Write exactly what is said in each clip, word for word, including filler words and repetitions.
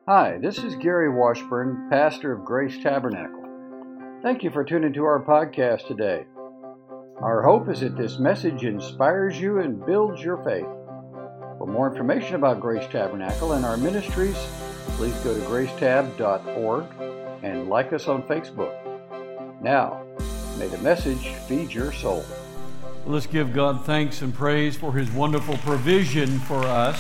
Hi, this is Gary Washburn, pastor of Grace Tabernacle. Thank you for tuning to our podcast today. Our hope is that this message inspires you and builds your faith. For more information about Grace Tabernacle and our ministries, please go to grace tab dot org and like us on Facebook. Now, may the message feed your soul. Let's give God thanks and praise for His wonderful provision for us.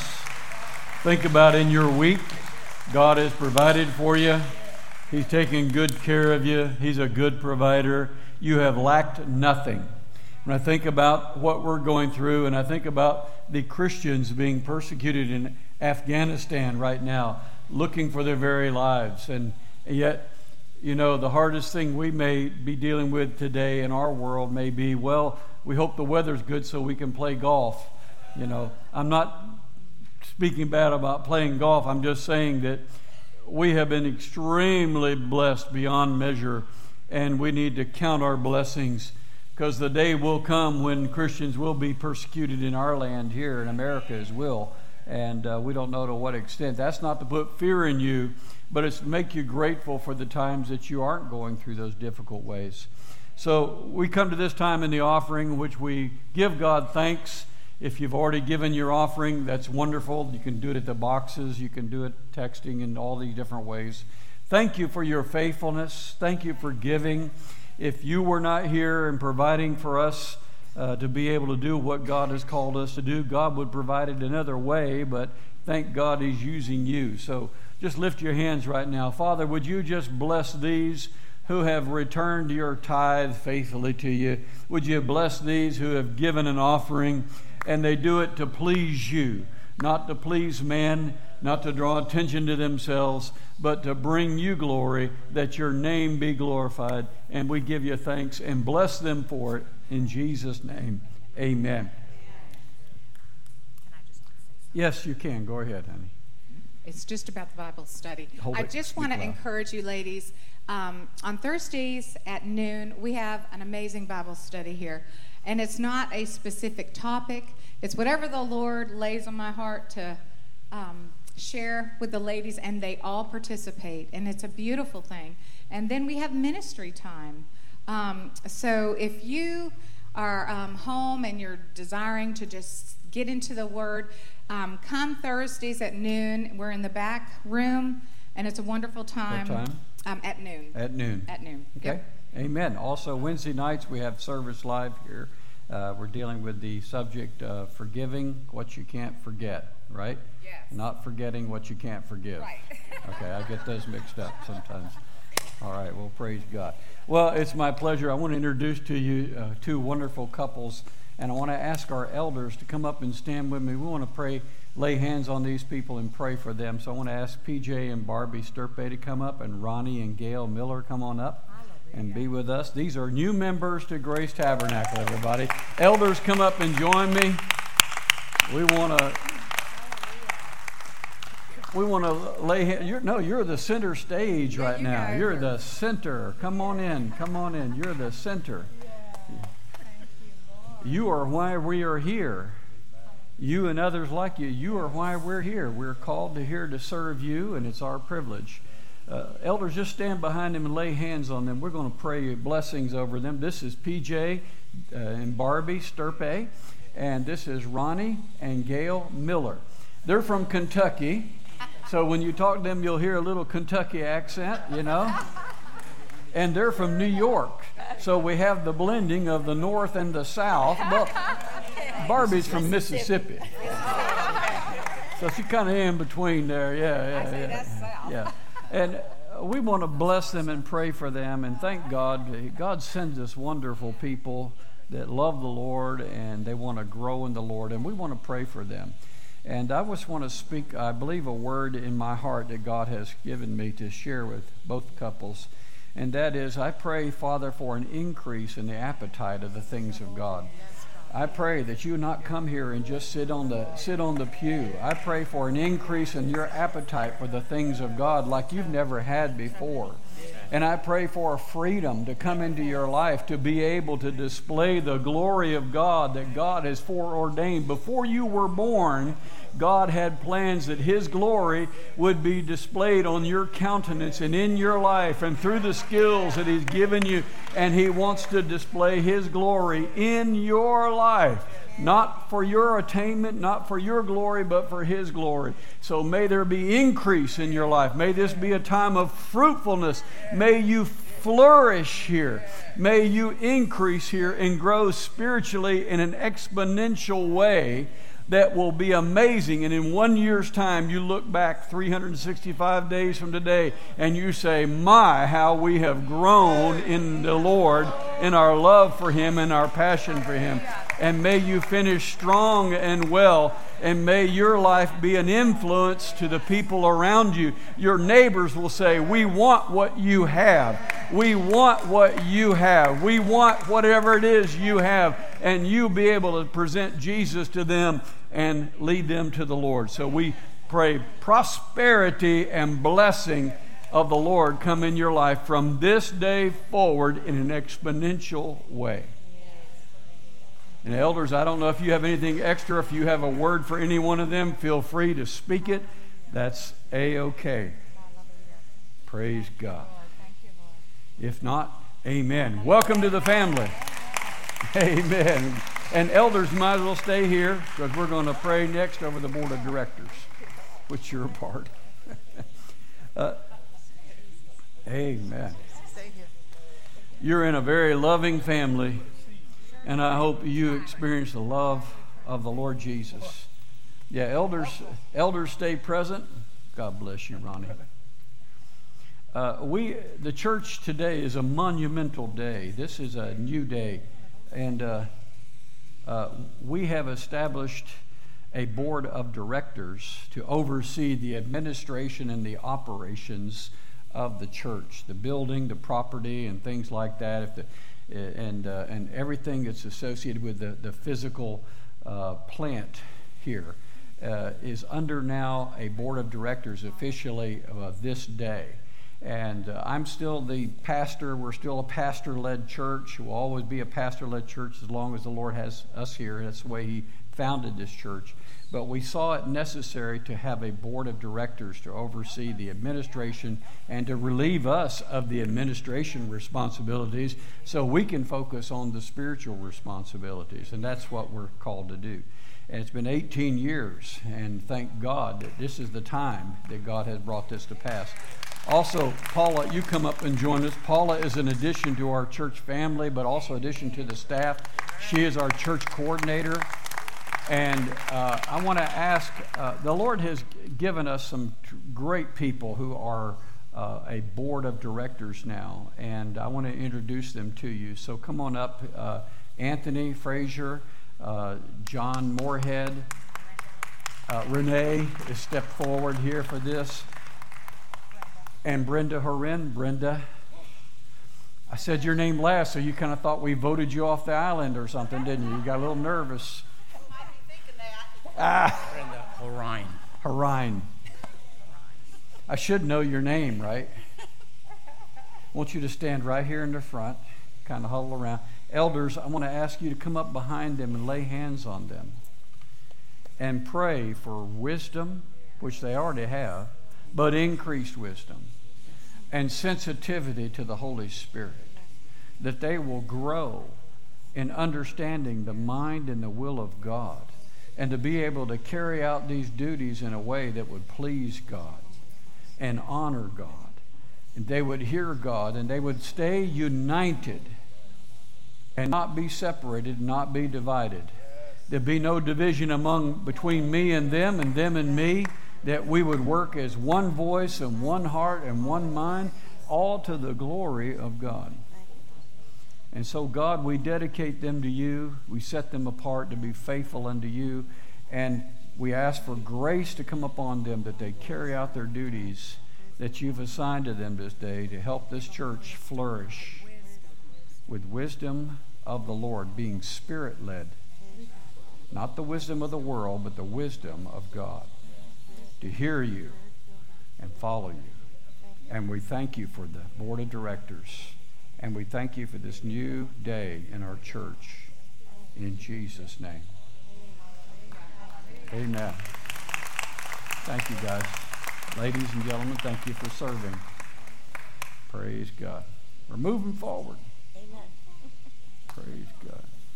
Think about in your week, God has provided for you. He's taking good care of you. He's a good provider. You have lacked nothing. When I think about what we're going through, and I think about the Christians being persecuted in Afghanistan right now, looking for their very lives, and yet, you know, the hardest thing we may be dealing with today in our world may be, well, we hope the weather's good so we can play golf. You know, I'm not speaking bad about playing golf. I'm just saying that we have been extremely blessed beyond measure, and we need to count our blessings, because the day will come when Christians will be persecuted in our land here in America as well, and uh, we don't know to what extent. That's not to put fear in you, but it's to make you grateful for the times that you aren't going through those difficult ways. So we come to this time in the offering in which we give God thanks. If you've already given your offering, that's wonderful. You can do it at the boxes. You can do it texting in all these different ways. Thank you for your faithfulness. Thank you for giving. If you were not here and providing for us uh, to be able to do what God has called us to do, God would provide it another way, but thank God He's using you. So just lift your hands right now. Father, would you just bless these who have returned your tithe faithfully to you? Would you bless these who have given an offering, and they do it to please you, not to please man, not to draw attention to themselves, but to bring you glory, that your name be glorified. And we give you thanks and bless them for it. In Jesus' name, amen. Can I just say something? Yes, you can. Go ahead, honey. It's just about the Bible study. Hold I it. just want to Speak loud. encourage you ladies. Um, on Thursdays at noon, we have an amazing Bible study here. And it's not a specific topic. It's whatever the Lord lays on my heart to um, share with the ladies, and they all participate. And it's a beautiful thing. And then we have ministry time. Um, so if you are um, home and you're desiring to just get into the Word, um, come Thursdays at noon. We're in the back room, and it's a wonderful time. What time? Um, at noon. At noon. At noon. Okay. Yep. Amen. Also, Wednesday nights we have service live here. Uh, we're dealing with the subject of forgiving what you can't forget, right? Yes. Not forgetting what you can't forgive. Right. Okay, I get those mixed up sometimes. All right, well, praise God. Well, it's my pleasure. I want to introduce to you uh, two wonderful couples, and I want to ask our elders to come up and stand with me. We want to pray, lay hands on these people and pray for them. So I want to ask P J and Barbie Sturpe to come up, and Ronnie and Gail Miller come on up and be with us. These are new members to Grace Tabernacle, everybody. Elders, come up and join me. We want to we want to lay you're, no, you're the center stage right you now. guys You're are- the center. Come on in. Come on in. You're the center. You are why we are here. You and others like you. You are why we're here. We're called to here to serve you, and it's our privilege. Uh, elders, just stand behind them and lay hands on them. We're going to pray blessings over them. This is P J uh, and Barbie Sturpe, and this is Ronnie and Gail Miller. They're from Kentucky, so when you talk to them, you'll hear a little Kentucky accent, you know. And they're from New York, so we have the blending of the North and the South. Well, Barbie's from Mississippi, so she's kind of in between there. Yeah, yeah, yeah. that's South. Yeah. And we want to bless them and pray for them, and thank God. God sends us wonderful people that love the Lord and they want to grow in the Lord, and we want to pray for them. And I just want to speak, I believe, a word in my heart that God has given me to share with both couples, and that is, I pray, Father, for an increase in the appetite of the things of God. I pray that you not come here and just sit on the sit on the pew. I pray for an increase in your appetite for the things of God like you've never had before. And I pray for a freedom to come into your life to be able to display the glory of God that God has foreordained. Before you were born, God had plans that His glory would be displayed on your countenance and in your life and through the skills that He's given you. And He wants to display His glory in your life. Not for your attainment, not for your glory, but for His glory. So may there be increase in your life. May this be a time of fruitfulness. May you flourish here. May you increase here and grow spiritually in an exponential way that will be amazing. And in one year's time, you look back three hundred sixty-five days from today and you say, my, how we have grown in the Lord, in our love for Him and our passion for Him. And may you finish strong and well, and may your life be an influence to the people around you. Your neighbors will say, we want what you have. We want what you have. We want whatever it is you have. And you'll be able to present Jesus to them and lead them to the Lord. So we pray prosperity and blessing of the Lord come in your life from this day forward in an exponential way. And elders, I don't know if you have anything extra. If you have a word for any one of them, feel free to speak it. That's A-okay. Praise God. If not, amen. Welcome to the family. Amen. And elders might as well stay here because we're going to pray next over the board of directors, which you're a part. uh, amen. You're in a very loving family. And I hope you experience the love of the Lord Jesus. Yeah, elders, elders stay present. God bless you, Ronnie. Uh, we, the church today is a monumental day. This is a new day, and uh, uh, we have established a board of directors to oversee the administration and the operations of the church, the building, the property, and things like that. If the and uh, and everything that's associated with the, the physical uh, plant here uh, is under now a board of directors officially uh, this day. And uh, I'm still the pastor. We're still a pastor-led church. We'll always be a pastor-led church as long as the Lord has us here. That's the way He founded this church. But we saw it necessary to have a board of directors to oversee the administration and to relieve us of the administration responsibilities so we can focus on the spiritual responsibilities. And that's what we're called to do. And it's been eighteen years, and thank God that this is the time that God has brought this to pass. Also, Paula, you come up and join us. Paula is an addition to our church family, but also addition to the staff. She is our church coordinator. And uh, I want to ask, uh, the Lord has given us some t- great people who are uh, a board of directors now, and I want to introduce them to you. So come on up, uh, Anthony Frazier, uh, John Moorhead, uh, Renee has stepped forward here for this, and Brenda Horin. Brenda, I said your name last, so you kind of thought we voted you off the island or something, didn't you? You got a little nervous. Ah, Brenda Horine. Horine. I should know your name, right? I want you to stand right here in the front, kind of huddle around. Elders, I want to ask you to come up behind them and lay hands on them and pray for wisdom, which they already have, but increased wisdom and sensitivity to the Holy Spirit, that they will grow in understanding the mind and the will of God, and to be able to carry out these duties in a way that would please God and honor God. And they would hear God, and they would stay united and not be separated, not be divided. There'd be no division among between me and them and them and me, that we would work as one voice and one heart and one mind, all to the glory of God. And so, God, we dedicate them to you. We set them apart to be faithful unto you. And we ask for grace to come upon them, that they carry out their duties that you've assigned to them this day to help this church flourish with wisdom of the Lord, being Spirit-led. Not the wisdom of the world, but the wisdom of God. To hear you and follow you. And we thank you for the board of directors. And we thank you for this new day in our church. In Jesus' name. Amen. Thank you, guys. Ladies and gentlemen, thank you for serving. Praise God. We're moving forward. Amen. Praise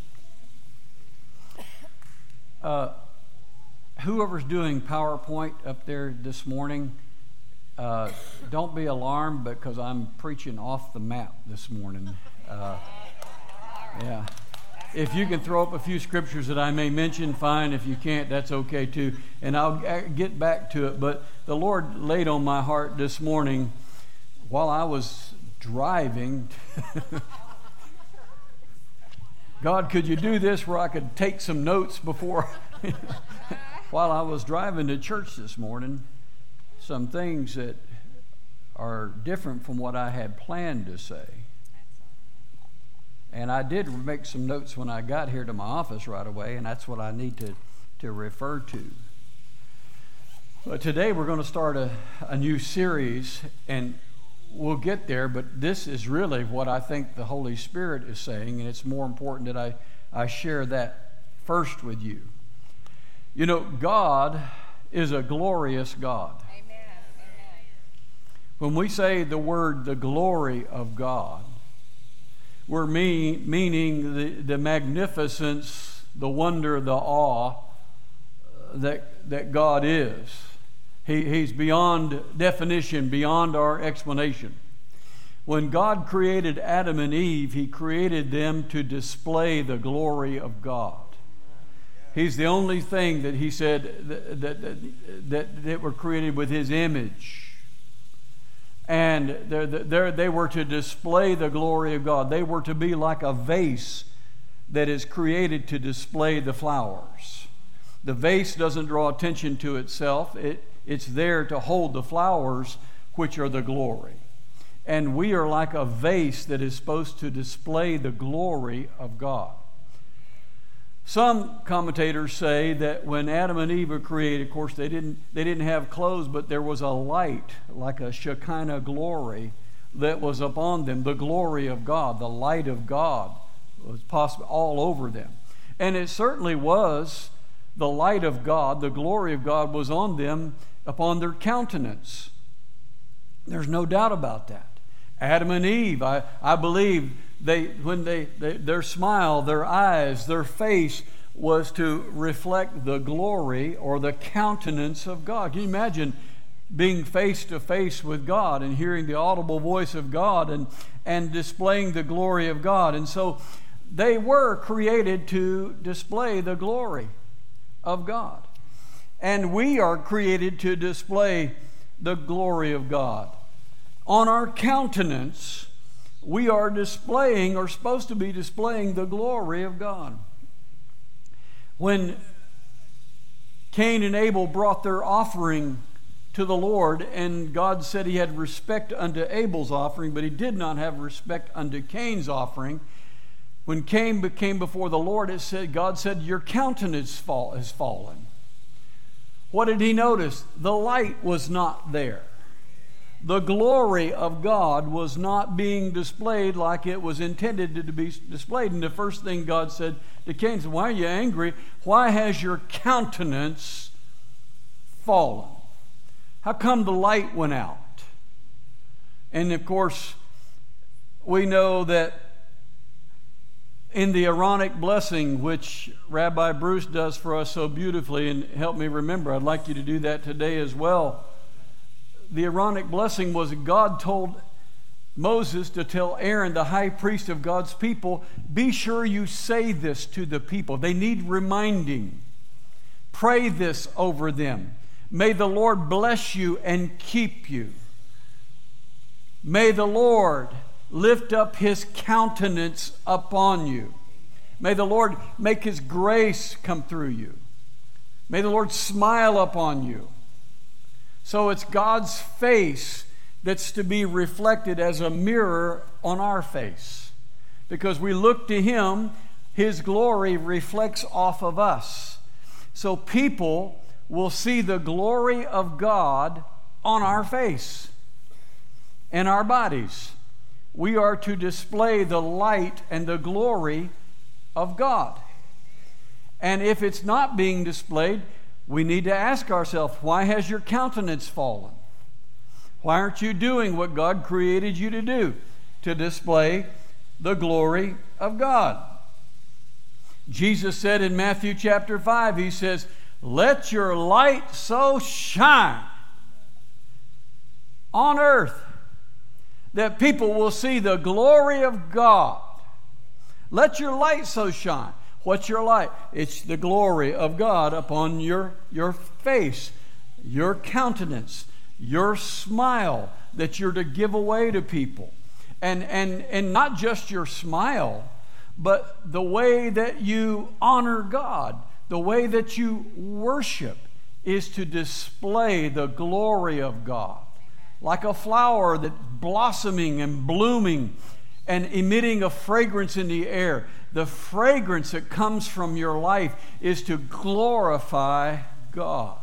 God. Uh, whoever's doing PowerPoint up there this morning, uh, don't be alarmed because I'm preaching off the map this morning. Uh, yeah. If you can throw up a few scriptures that I may mention, fine. If you can't, that's okay too. And I'll get back to it. But the Lord laid on my heart this morning while I was driving. God, could you do this where I could take some notes before? While I was driving to church this morning, some things that are different from what I had planned to say. And I did make some notes when I got here to my office right away, and that's what I need to, to refer to. But today we're going to start a, a new series, and we'll get there, but this is really what I think the Holy Spirit is saying, and it's more important that I, I share that first with you. You know, God is a glorious God. Amen. Amen. When we say the word the glory of God, we're mean, meaning the, the magnificence, the wonder, the awe that, that God is. He, he's beyond definition, beyond our explanation. When God created Adam and Eve, He created them to display the glory of God. He's the only thing that He said that, that, that, that, that were created with His image. And they're, they're, they were to display the glory of God. They were to be like a vase that is created to display the flowers. The vase doesn't draw attention to itself. It, it's there to hold the flowers, which are the glory. And we are like a vase that is supposed to display the glory of God. Some commentators say that when Adam and Eve were created, of course, they didn't, they didn't have clothes, but there was a light, like a Shekinah glory, that was upon them, the glory of God, the light of God was possible all over them. And it certainly was the light of God, the glory of God was on them, upon their countenance. There's no doubt about that. Adam and Eve, I, I believe, they when they, they their smile, their eyes, their face was to reflect the glory or the countenance of God. Can you imagine being face to face with God and hearing the audible voice of God and, and displaying the glory of God? And so they were created to display the glory of God. And we are created to display the glory of God. On our countenance, we are displaying, or supposed to be displaying, the glory of God. When Cain and Abel brought their offering to the Lord, and God said He had respect unto Abel's offering, but He did not have respect unto Cain's offering. When Cain came before the Lord, it said, God said, your countenance fall, has fallen. What did He notice? The light was not there. The glory of God was not being displayed like it was intended to be displayed. And the first thing God said to Cain said, why are you angry? Why has your countenance fallen? How come the light went out? And of course, we know that in the Aaronic blessing, which Rabbi Bruce does for us so beautifully, and help me remember, I'd like you to do that today as well. The Aaronic blessing was God told Moses to tell Aaron, the high priest of God's people, be sure you say this to the people. They need reminding. Pray this over them. May the Lord bless you and keep you. May the Lord lift up His countenance upon you. May the Lord make His grace come through you. May the Lord smile upon you. So it's God's face that's to be reflected as a mirror on our face. Because we look to Him, His glory reflects off of us. So people will see the glory of God on our face and our bodies. We are to display the light and the glory of God. And if it's not being displayed, we need to ask ourselves, why has your countenance fallen? Why aren't you doing what God created you to do? To display the glory of God. Jesus said in Matthew chapter five, He says, let your light so shine on earth that people will see the glory of God. Let your light so shine. What's your light? It's the glory of God upon your, your face, your countenance, your smile that you're to give away to people. And, and, and not just your smile, but the way that you honor God, the way that you worship is to display the glory of God. Like a flower that's blossoming and blooming and emitting a fragrance in the air. The fragrance that comes from your life is to glorify God.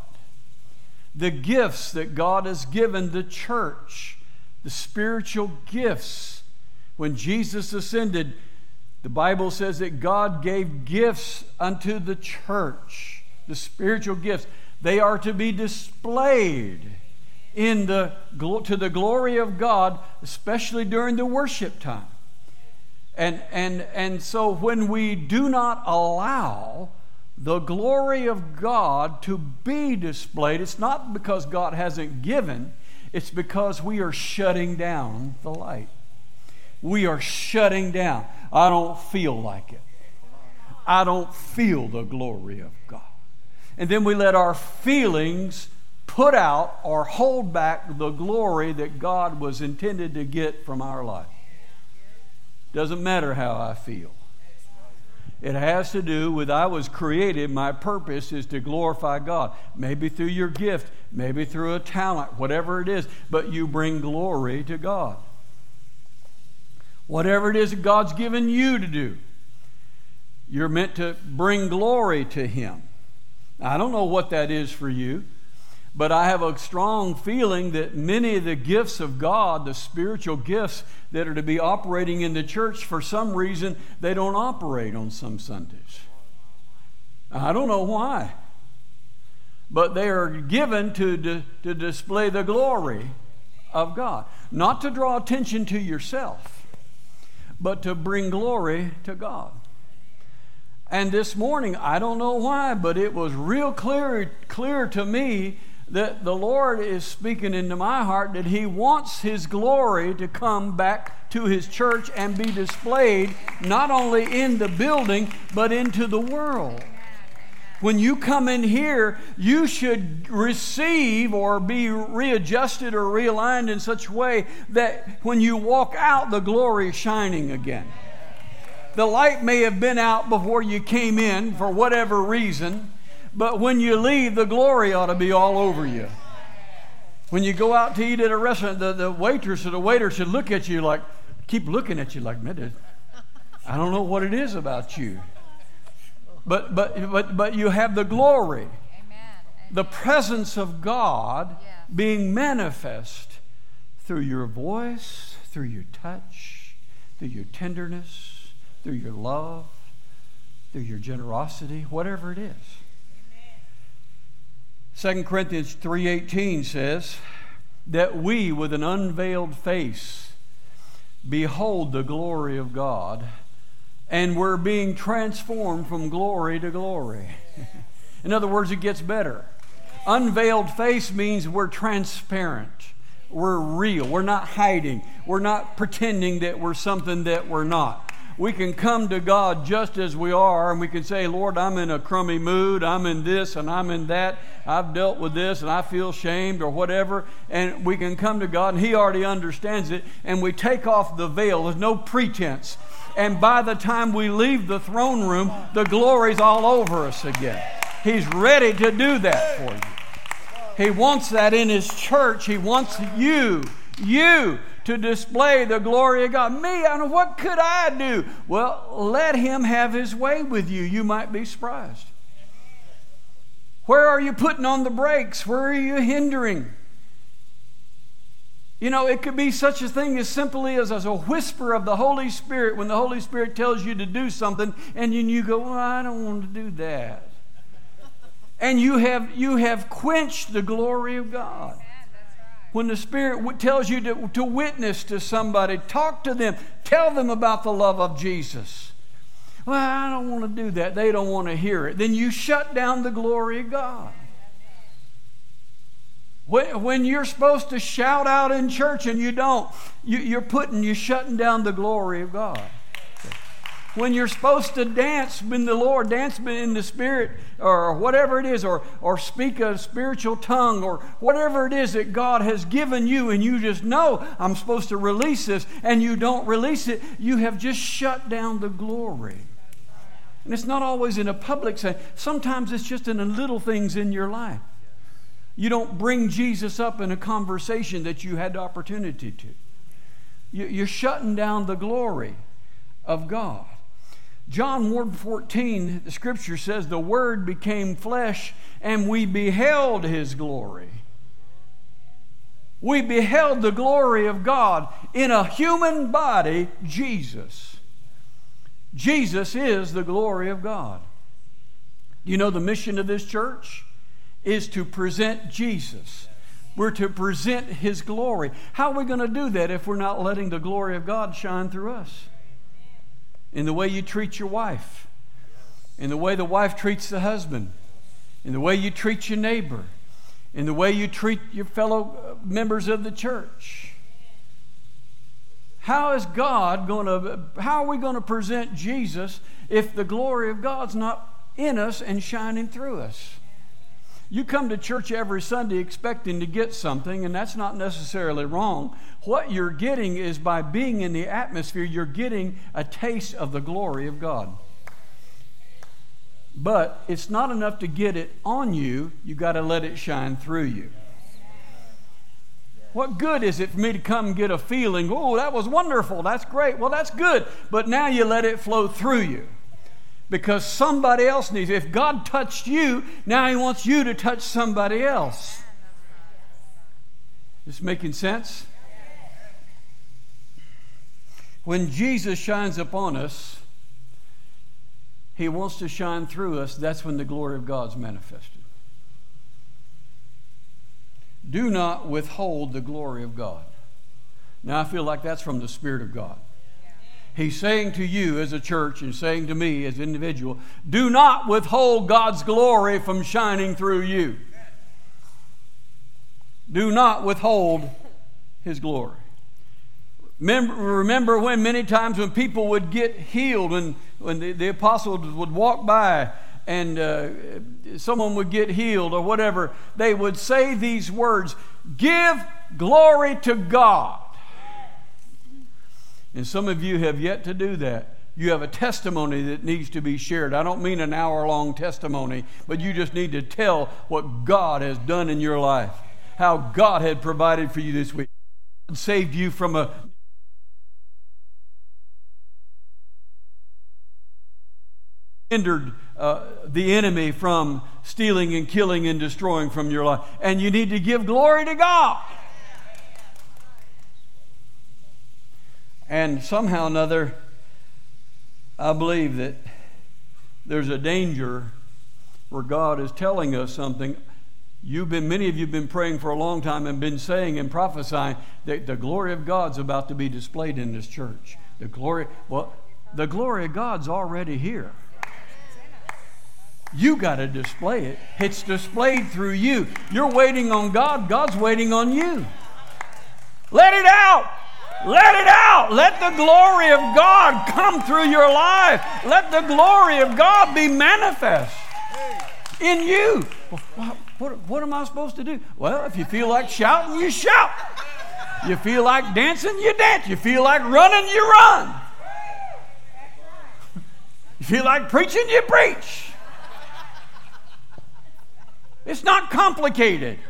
The gifts that God has given the church, the spiritual gifts. When Jesus ascended, the Bible says that God gave gifts unto the church, the spiritual gifts. They are to be displayed in the to the glory of God, especially during the worship time. And, and, and so when we do not allow the glory of God to be displayed, it's not because God hasn't given, it's because we are shutting down the light. We are shutting down. I don't feel like it. I don't feel the glory of God. And then we let our feelings put out or hold back the glory that God was intended to get from our life. Doesn't matter how I feel. It has to do with I was created, my purpose is to glorify God. Maybe through your gift, maybe through a talent, whatever it is, but you bring glory to God. Whatever it is that God's given you to do, you're meant to bring glory to Him. I don't know what that is for you, but I have a strong feeling that many of the gifts of God, the spiritual gifts that are to be operating in the church, for some reason, they don't operate on some Sundays. I don't know why. But they are given to, to display the glory of God. Not to draw attention to yourself, but to bring glory to God. And this morning, I don't know why, but it was real clear, clear to me that the Lord is speaking into my heart that He wants His glory to come back to His church and be displayed not only in the building, but into the world. When you come in here, you should receive or be readjusted or realigned in such a way that when you walk out, the glory is shining again. The light may have been out before you came in for whatever reason, but when you leave, the glory ought to be all over you. When you go out to eat at a restaurant, the, the waitress or the waiter should look at you like, keep looking at you like, man, I don't know what it is about you. But but but but you have the glory, the presence of God being manifest through your voice, through your touch, through your tenderness, through your love, through your generosity, whatever it is. Second Corinthians three eighteen says that we, with an unveiled face, behold the glory of God, and we're being transformed from glory to glory. In other words, it gets better. Unveiled face means we're transparent. We're real. We're not hiding. We're not pretending that we're something that we're not. We can come to God just as we are, and we can say, Lord, I'm in a crummy mood. I'm in this and I'm in that. I've dealt with this and I feel shamed or whatever. And we can come to God, and He already understands it. And we take off the veil. There's no pretense. And by the time we leave the throne room, the glory's all over us again. He's ready to do that for you. He wants that in His church. He wants you, you, to display the glory of God. Me, I don't know, what could I do? Well, let Him have His way with you. You might be surprised. Where are you putting on the brakes? Where are you hindering? You know, it could be such a thing as simply as, as a whisper of the Holy Spirit when the Holy Spirit tells you to do something and you, you go, well, I don't want to do that. And you have, you have quenched the glory of God. When the Spirit tells you to, to witness to somebody, talk to them, tell them about the love of Jesus. Well, I don't want to do that. They don't want to hear it. Then you shut down the glory of God. When, when you're supposed to shout out in church and you don't, you, you're putting, you're shutting down the glory of God. When you're supposed to dance in the Lord, dance in the Spirit, or whatever it is, or, or speak a spiritual tongue, or whatever it is that God has given you, and you just know, I'm supposed to release this, and you don't release it, you have just shut down the glory. And it's not always in a public setting. Sometimes it's just in the little things in your life. You don't bring Jesus up in a conversation that you had the opportunity to. You're shutting down the glory of God. John one fourteen, the scripture says, the Word became flesh and we beheld His glory. We beheld the glory of God in a human body, Jesus. Jesus is the glory of God. You know the mission of this church is to present Jesus. We're to present His glory. How are we going to do that if we're not letting the glory of God shine through us? In the way you treat your wife, in the way the wife treats the husband, in the way you treat your neighbor, in the way you treat your fellow members of the church. How is God going to, how are we going to present Jesus if the glory of God's not in us and shining through us? You come to church every Sunday expecting to get something, and that's not necessarily wrong. What you're getting is, by being in the atmosphere, you're getting a taste of the glory of God. But it's not enough to get it on you. You got to let it shine through you. What good is it for me to come and get a feeling, oh, that was wonderful, that's great. Well, that's good. But now you let it flow through you. Because somebody else needs it. If God touched you, now He wants you to touch somebody else. This making sense? When Jesus shines upon us, He wants to shine through us. That's when the glory of God's manifested. Do not withhold the glory of God. Now I feel like that's from the Spirit of God. He's saying to you as a church and saying to me as an individual, do not withhold God's glory from shining through you. Do not withhold His glory. Remember, remember when many times when people would get healed, when, when the, the apostles would walk by and uh, someone would get healed or whatever, they would say these words, give glory to God. And some of you have yet to do that. You have a testimony that needs to be shared. I don't mean an hour-long testimony, but you just need to tell what God has done in your life, how God had provided for you this week, God saved you from a hindered uh, the enemy from stealing and killing and destroying from your life. And you need to give glory to God. And somehow or another, I believe that there's a danger where God is telling us something. You've been, many of you have been praying for a long time and been saying and prophesying that the glory of God's about to be displayed in this church. The glory, well, the glory of God's already here. You got to display it. It's displayed through you. You're waiting on God. God's waiting on you. Let it out. Let it out. Let the glory of God come through your life. Let the glory of God be manifest in you. What, what, what am I supposed to do? Well, if you feel like shouting, you shout. You feel like dancing, you dance. You feel like running, you run. You feel like preaching, you preach. It's not complicated.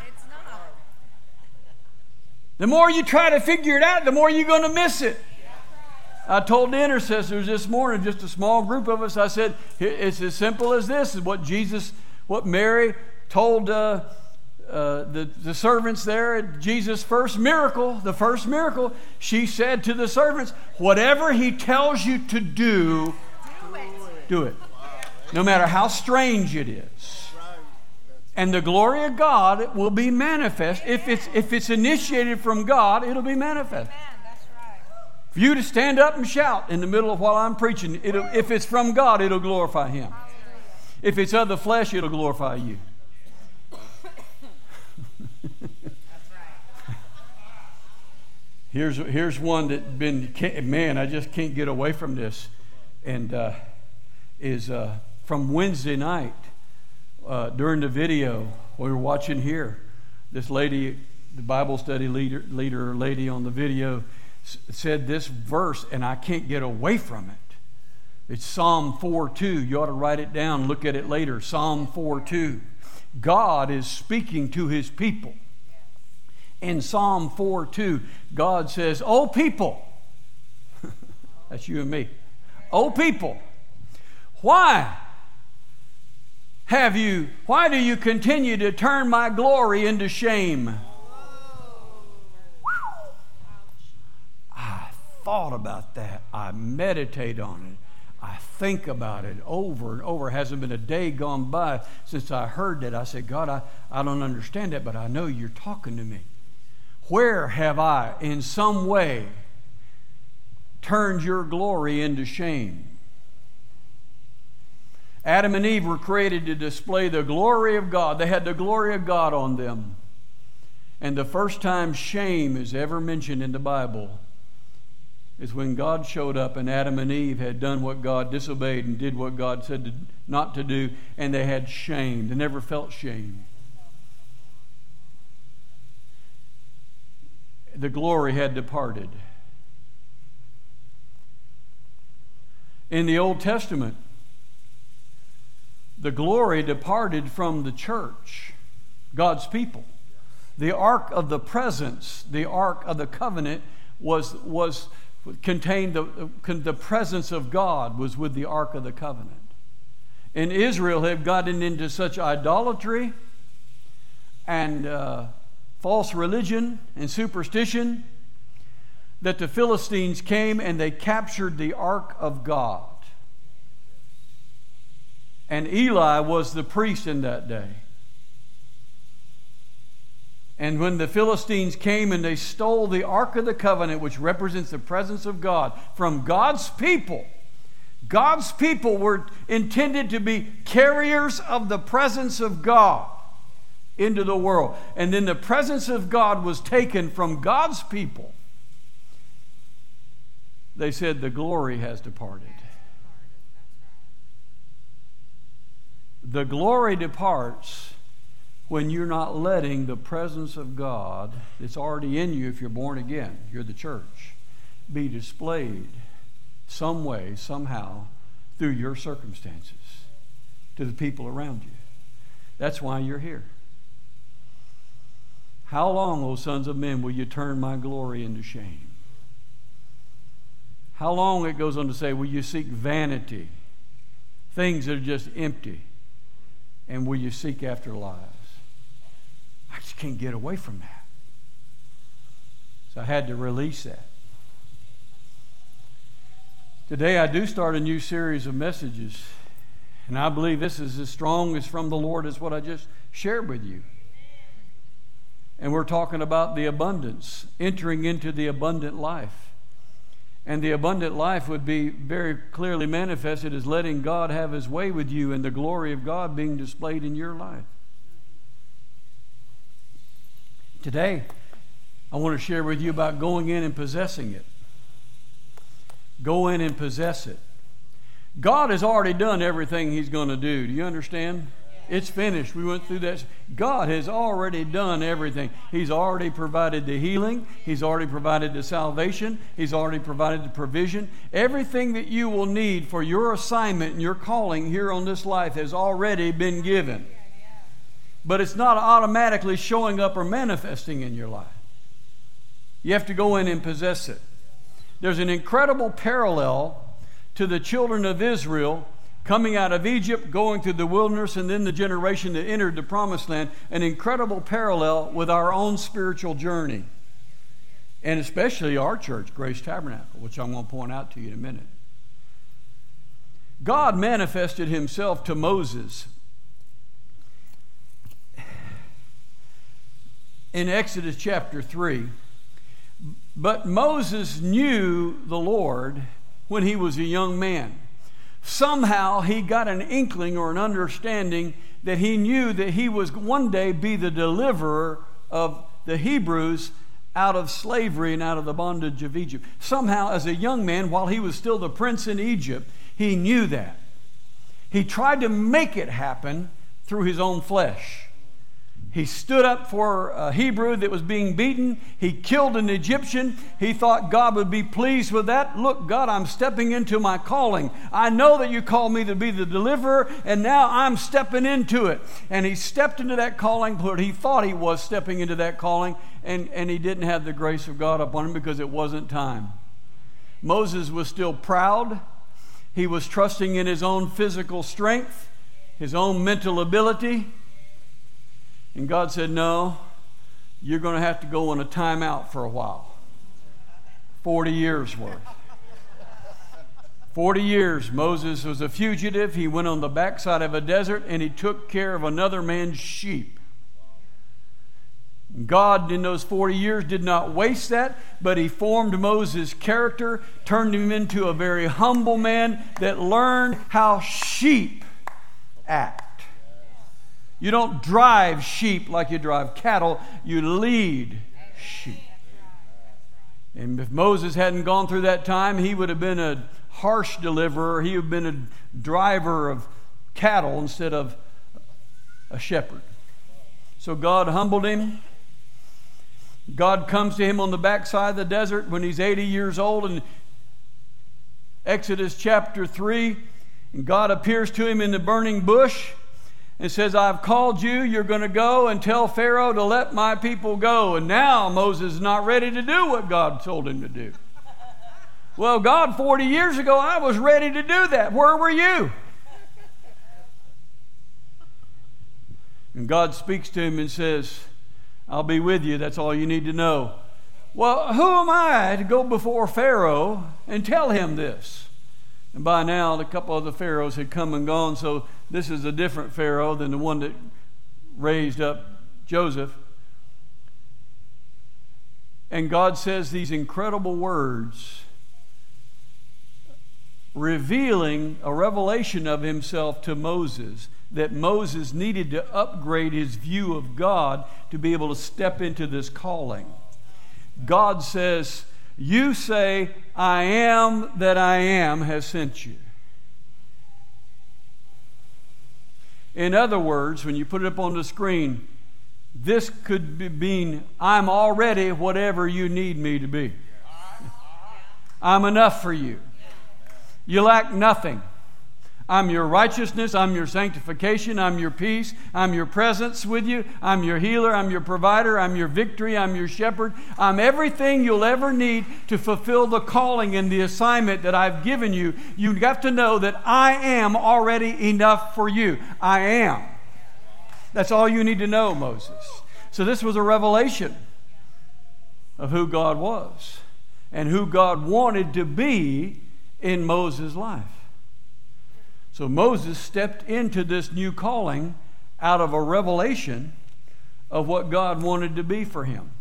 The more you try to figure it out, the more you're going to miss it. I told the intercessors this morning, just a small group of us, I said, it's as simple as this. Is what Jesus, what Mary told uh, uh, the, the servants there at Jesus' first miracle, the first miracle, she said to the servants, whatever He tells you to do, do it. Do it. No matter how strange it is. And the glory of God will be manifest. If it's, if it's initiated from God, it'll be manifest. For you to stand up and shout in the middle of while I'm preaching, it'll, if it's from God, it'll glorify Him. If it's of the flesh, it'll glorify you. Here's, here's one that been, man, I just can't get away from this. And uh, is uh, from Wednesday night uh, during the video we were watching here. This lady, the Bible study leader, leader lady on the video, said this verse, and I can't get away from it. It's Psalm four two. You ought to write it down, look at it later. Psalm four two. God is speaking to His people. In Psalm four two, God says, "O people," that's you and me. "O people, why have you, why do you continue to turn my glory into shame?" I thought about that. I meditate on it. I think about it over and over. It hasn't been a day gone by since I heard that. I said, God, I, I don't understand that, but I know you're talking to me. Where have I, in some way, turned your glory into shame? Adam and Eve were created to display the glory of God. They had the glory of God on them. And the first time shame is ever mentioned in the Bible is when God showed up and Adam and Eve had done what God disobeyed and did what God said to, not to do, and they had shame. They never felt shame. The glory had departed. In the Old Testament, the glory departed from the church, God's people. The ark of the presence, the ark of the covenant was was contained the, the presence of God was with the ark of the covenant. And Israel had gotten into such idolatry and uh, false religion and superstition that the Philistines came and they captured the ark of God. And Eli was the priest in that day. And when the Philistines came and they stole the Ark of the Covenant, which represents the presence of God, from God's people, God's people were intended to be carriers of the presence of God into the world. And then the presence of God was taken from God's people. They said the glory has departed. The glory departs when you're not letting the presence of God that's already in you, if you're born again, you're the church, be displayed some way, somehow, through your circumstances to the people around you. That's why you're here. How long, O sons of men, will you turn my glory into shame? How long, it goes on to say, will you seek vanity, things that are just empty, and will you seek after lies? I just can't get away from that. So I had to release that. Today I do start a new series of messages, and I believe this is as strong as from the Lord as what I just shared with you. And we're talking about the abundance, entering into the abundant life. And the abundant life would be very clearly manifested as letting God have His way with you and the glory of God being displayed in your life. Today, I want to share with you about going in and possessing it. Go in and possess it. God has already done everything He's going to do. Do you understand? It's finished. We went through that. God has already done everything. He's already provided the healing. He's already provided the salvation. He's already provided the provision. Everything that you will need for your assignment and your calling here on this life has already been given. But it's not automatically showing up or manifesting in your life. You have to go in and possess it. There's an incredible parallel to the children of Israel coming out of Egypt, going through the wilderness, and then the generation that entered the promised land. An incredible parallel with our own spiritual journey. And especially our church, Grace Tabernacle, which I'm going to point out to you in a minute. God manifested Himself to Moses. in Exodus chapter three. But Moses knew the Lord when he was a young man. Somehow he got an inkling or an understanding that he knew that he was one day be the deliverer of the Hebrews out of slavery and out of the bondage of Egypt. Somehow, as a young man, while he was still the prince in Egypt, he knew that. He tried to make it happen through his own flesh. He stood up for a Hebrew that was being beaten. He killed an Egyptian. He thought God would be pleased with that. Look, God, I'm stepping into my calling. I know that you called me to be the deliverer, and now I'm stepping into it. And he stepped into that calling, but he thought he was stepping into that calling, and, and he didn't have the grace of God upon him because it wasn't time. Moses was still proud. He was trusting in his own physical strength, his own mental ability. And God said, no, you're going to have to go on a timeout for a while. forty years worth. forty years, Moses was a fugitive. He went on the backside of a desert and he took care of another man's sheep. God, in those forty years, did not waste that, but he formed Moses' character, turned him into a very humble man that learned how sheep act. You don't drive sheep like you drive cattle. You lead sheep. And if Moses hadn't gone through that time, he would have been a harsh deliverer. He would have been a driver of cattle instead of a shepherd. So God humbled him. God comes to him on the backside of the desert when he's eighty years old in Exodus chapter three. And God appears to him in the burning bush and says, I've called you, you're going to go and tell Pharaoh to let my people go. And now Moses is not ready to do what God told him to do. Well, God, forty years ago, I was ready to do that. Where were you? And God speaks to him and says, I'll be with you. That's all you need to know. Well, who am I to go before Pharaoh and tell him this? And by now, a couple of the pharaohs had come and gone, so this is a different Pharaoh than the one that raised up Joseph. And God says these incredible words, revealing a revelation of himself to Moses, that Moses needed to upgrade his view of God to be able to step into this calling. God says, you say, I am that I am has sent you. In other words, when you put it up on the screen, this could be mean, I'm already whatever you need me to be. I'm enough for you. You lack nothing. I'm your righteousness, I'm your sanctification, I'm your peace, I'm your presence with you, I'm your healer, I'm your provider, I'm your victory, I'm your shepherd. I'm everything you'll ever need to fulfill the calling and the assignment that I've given you. You've got to know that I am already enough for you. I am. That's all you need to know, Moses. So this was a revelation of who God was and who God wanted to be in Moses' life. So Moses stepped into this new calling out of a revelation of what God wanted to be for him.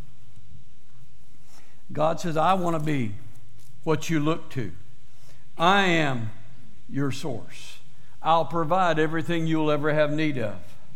God says, I want to be what you look to. I am your source. I'll provide everything you'll ever have need of.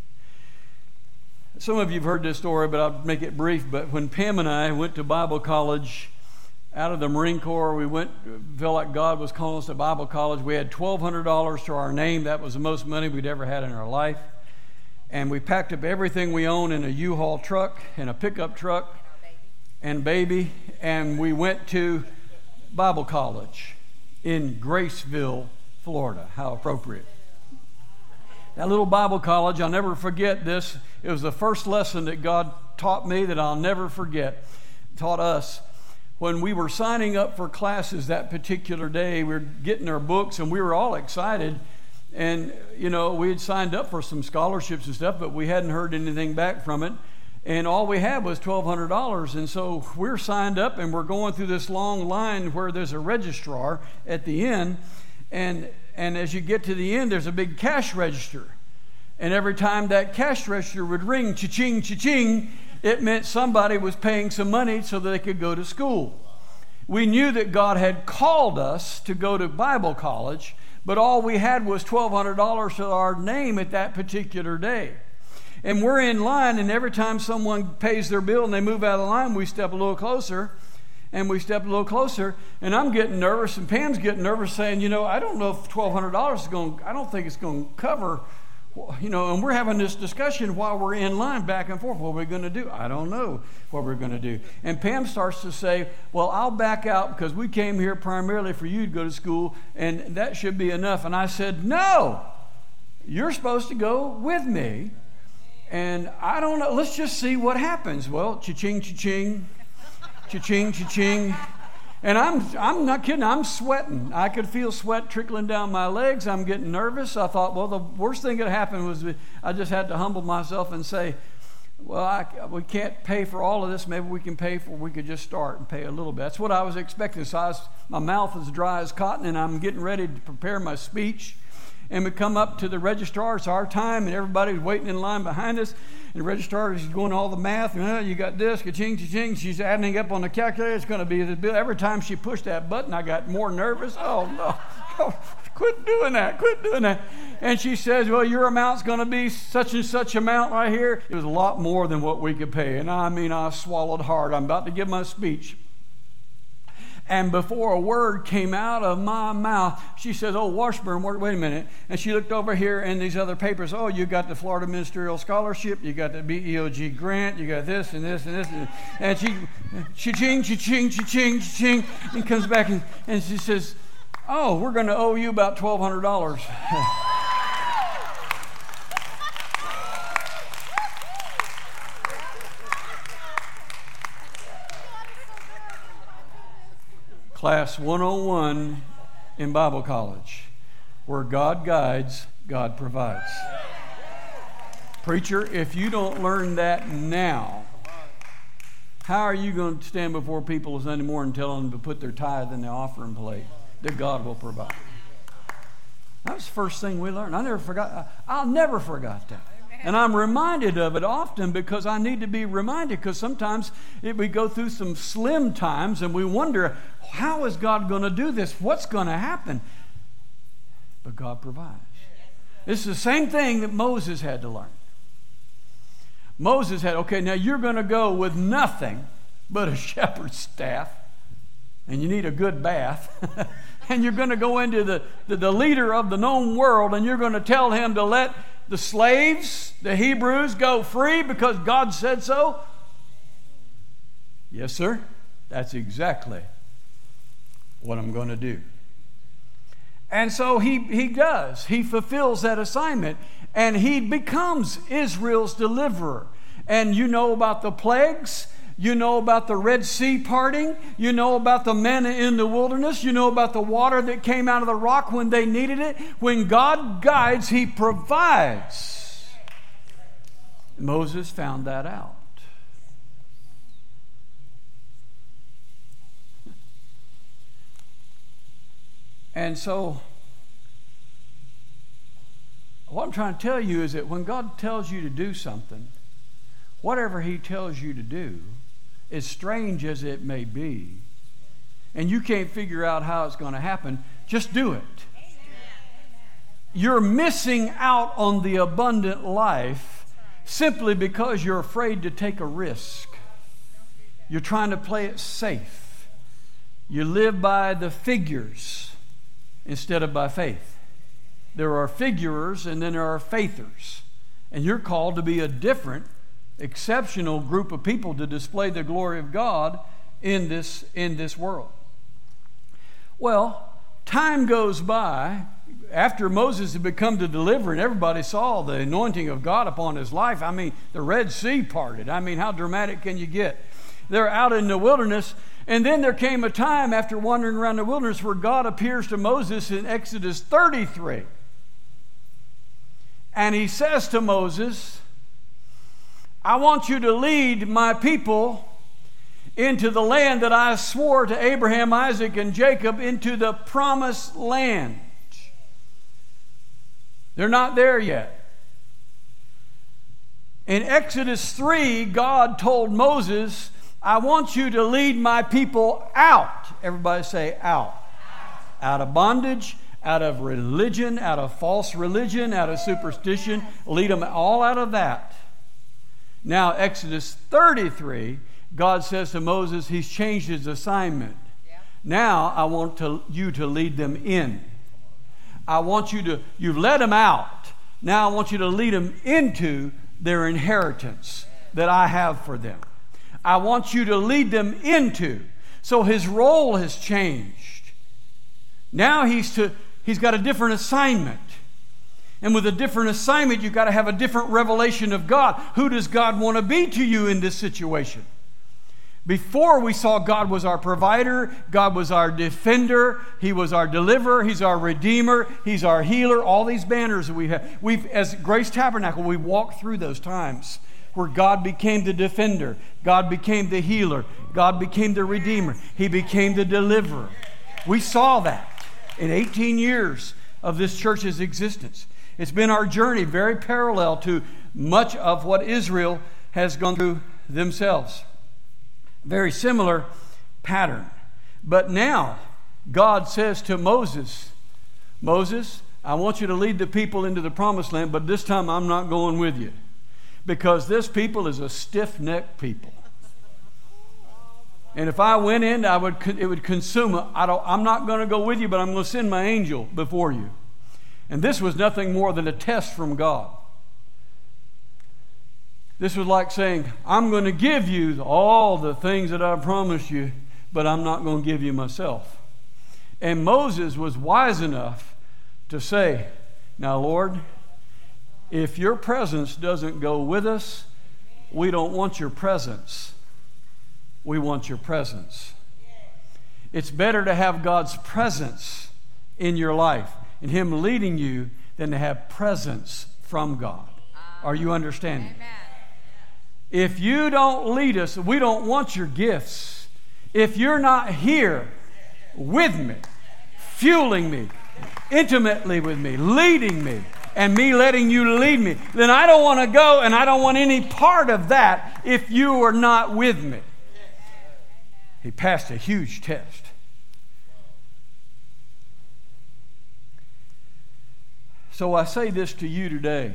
Some of you have heard this story, but I'll make it brief. But when Pam and I went to Bible college out of the Marine Corps, we went, felt like God was calling us to Bible college. We had twelve hundred dollars to our name. That was the most money we'd ever had in our life. And we packed up everything we owned in a U-Haul truck and a pickup truck and baby. And we went to Bible college in Graceville, Florida. How appropriate. That little Bible college, I'll never forget this. It was the first lesson that God taught me that I'll never forget, taught us. When we were signing up for classes that particular day, we were getting our books and we were all excited. And, you know, we had signed up for some scholarships and stuff, but we hadn't heard anything back from it. And all we had was twelve hundred dollars. And so we're signed up and we're going through this long line where there's a registrar at the end. And, and as you get to the end, there's a big cash register. And every time that cash register would ring, cha-ching, cha-ching, It meant somebody was paying some money so that they could go to school. We knew that God had called us to go to Bible college, but all we had was twelve hundred dollars to our name at that particular day. And we're in line, and every time someone pays their bill and they move out of the line, we step a little closer, and we step a little closer, and I'm getting nervous, and Pam's getting nervous, saying, you know, I don't know if twelve hundred dollars is going, I don't think it's going to cover, you know, and we're having this discussion while we're in line back and forth. What are we going to do? I don't know what we're going to do. And Pam starts to say, well, I'll back out because we came here primarily for you to go to school, and that should be enough. And I said, no, you're supposed to go with me. And I don't know, let's just see what happens. Well, cha-ching, cha-ching, cha-ching, cha-ching. And I'm I'm not kidding, I'm sweating. I could feel sweat trickling down my legs. I'm getting nervous. I thought, well, the worst thing that happened was I just had to humble myself and say, well, I, we can't pay for all of this. Maybe we can pay for, we could just start and pay a little bit. That's what I was expecting. So I was, my mouth is dry as cotton, and I'm getting ready to prepare my speech. And we come up to the registrar. It's our time, and everybody's waiting in line behind us. And the registrar is going all the math. Oh, you got this, ka-ching, ka-ching. She's adding up on the calculator. It's going to be the bill. Every time she pushed that button, I got more nervous. Oh, no. Oh, quit doing that. Quit doing that. And she says, well, your amount's going to be such and such amount right here. It was a lot more than what we could pay. And I mean, I swallowed hard. I'm about to give my speech. And before a word came out of my mouth, she says, oh, Washburn, wait a minute. And she looked over here in these other papers. Oh, you got the Florida Ministerial Scholarship. You got the B E O G grant. You got this and this and this. And she, cha-ching, cha-ching, cha-ching, cha-ching, and comes back and, and she says, oh, we're going to owe you about twelve hundred dollars. Class one oh one in Bible college, where God guides, God provides. Preacher, if you don't learn that now, how are you going to stand before people Sunday morning and tell them to put their tithe in the offering plate that God will provide? That was the first thing we learned. I never forgot. I'll never forgot that. And I'm reminded of it often because I need to be reminded, because sometimes it, we go through some slim times and we wonder, how is God going to do this? What's going to happen? But God provides. It's the same thing that Moses had to learn. Moses had, okay, now you're going to go with nothing but a shepherd's staff, and you need a good bath, and you're going to go into the, the, the leader of the known world, and you're going to tell him to let the slaves, the Hebrews, go free because God said so? Yes, sir. That's exactly what I'm going to do. And so he, he does. He fulfills that assignment, and he becomes Israel's deliverer. And you know about the plagues. You know about the Red Sea parting. You know about the manna in the wilderness. You know about the water that came out of the rock when they needed it. When God guides, he provides. Moses found that out. And so, what I'm trying to tell you is that when God tells you to do something, whatever he tells you to do, as strange as it may be, and you can't figure out how it's going to happen, just do it. You're missing out on the abundant life simply because you're afraid to take a risk. You're trying to play it safe. You live by the figures instead of by faith. There are figurers and then there are faithers. And you're called to be a different, exceptional group of people to display the glory of God in this, in this world. Well, time goes by. After Moses had become the deliverer and everybody saw the anointing of God upon his life, I mean, the Red Sea parted. I mean, how dramatic can you get? They're out in the wilderness, and then there came a time after wandering around the wilderness where God appears to Moses in Exodus thirty-three. And he says to Moses, I want you to lead my people into the land that I swore to Abraham, Isaac, and Jacob, into the promised land. They're not there yet. In Exodus three, God told Moses, I want you to lead my people out. Everybody say out. Out of bondage, out of religion, out of false religion, out of superstition. Lead them all out of that. Now, Exodus thirty-three, God says to Moses, He's changed His assignment. Yeah. Now, I want to, you to lead them in. I want you to, you've led them out. Now, I want you to lead them into their inheritance that I have for them. I want you to lead them into. So His role has changed. Now he's to he's got a different assignment. And with a different assignment, you've got to have a different revelation of God. Who does God want to be to you in this situation? Before, we saw God was our provider, God was our defender, He was our deliverer, He's our redeemer, He's our healer. All these banners that we have. We've, as Grace Tabernacle, we walked through those times where God became the defender, God became the healer, God became the redeemer, He became the deliverer. We saw that in eighteen years of this church's existence. It's been our journey very parallel to much of what Israel has gone through themselves. Very similar pattern. But now, God says to Moses, Moses, I want you to lead the people into the promised land, but this time I'm not going with you. Because this people is a stiff-necked people. And if I went in, I would it would consume it. I don't, I'm not going to go with you, but I'm going to send my angel before you. And this was nothing more than a test from God. This was like saying, I'm going to give you all the things that I promised you, but I'm not going to give you myself. And Moses was wise enough to say, now, Lord, if your presence doesn't go with us, we don't want your presence. We want your presence. It's better to have God's presence in your life and Him leading you than to have presence from God. Are you understanding? Amen. If you don't lead us, we don't want your gifts. If you're not here with me, fueling me, intimately with me, leading me, and me letting you lead me, then I don't want to go, and I don't want any part of that if you are not with me. He passed a huge test. So I say this to you today.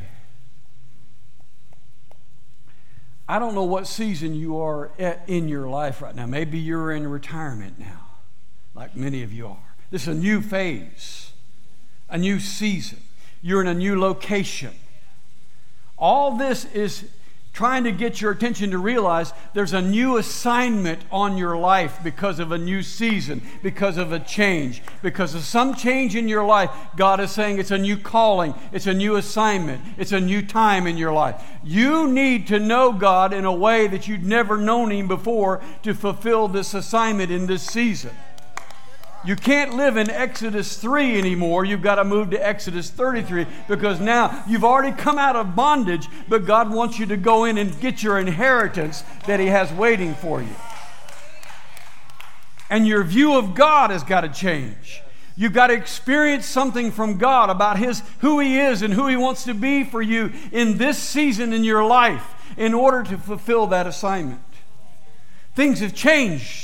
I don't know what season you are at in your life right now. Maybe you're in retirement now, like many of you are. This is a new phase, a new season. You're in a new location. All this is trying to get your attention to realize there's a new assignment on your life because of a new season, because of a change, because of some change in your life. God is saying it's a new calling, it's a new assignment, it's a new time in your life. You need to know God in a way that you've never known Him before to fulfill this assignment in this season. You can't live in Exodus three anymore. You've got to move to Exodus thirty-three because now you've already come out of bondage, but God wants you to go in and get your inheritance that He has waiting for you. And your view of God has got to change. You've got to experience something from God about His, who He is and who He wants to be for you in this season in your life in order to fulfill that assignment. Things have changed.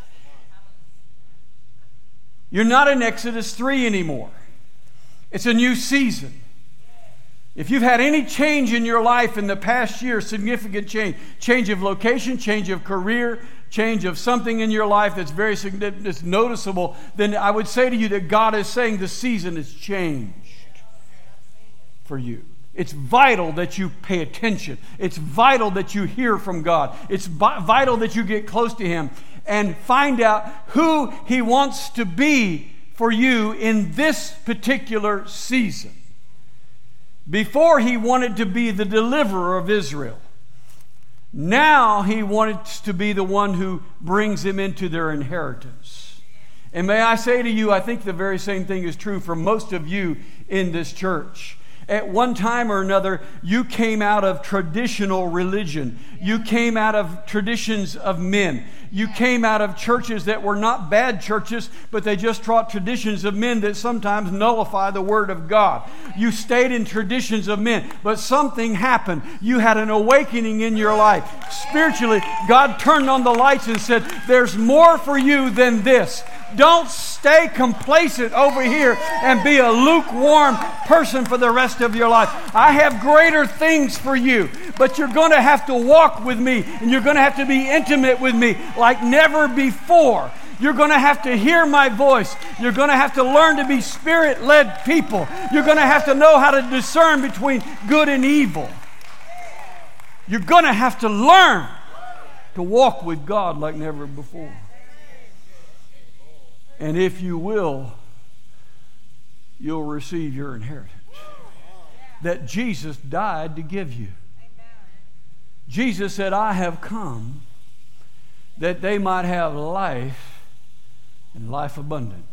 You're not in Exodus three anymore. It's a new season. If you've had any change in your life in the past year, significant change, change of location, change of career, change of something in your life that's very significant, that's noticeable, then I would say to you that God is saying the season has changed for you. It's vital that you pay attention. It's vital that you hear from God. It's vital that you get close to Him and find out who He wants to be for you in this particular season. Before, He wanted to be the deliverer of Israel. Now He wanted to be the one who brings them into their inheritance. And may I say to you, I think the very same thing is true for most of you in this church. at one time or another, you came out of traditional religion. You came out of traditions of men. You came out of churches that were not bad churches, but they just taught traditions of men that sometimes nullify the Word of God. You stayed in traditions of men, but something happened. You had an awakening in your life. Spiritually, God turned on the lights and said, there's more for you than this. Don't stay complacent over here and be a lukewarm person for the rest of your life. I have greater things for you, but you're going to have to walk with me, and you're going to have to be intimate with me like never before. You're going to have to hear my voice. You're going to have to learn to be Spirit-led people. You're going to have to know how to discern between good and evil. You're going to have to learn to walk with God like never before. And if you will, you'll receive your inheritance that Jesus died to give you. Jesus said, I have come that they might have life and life abundant.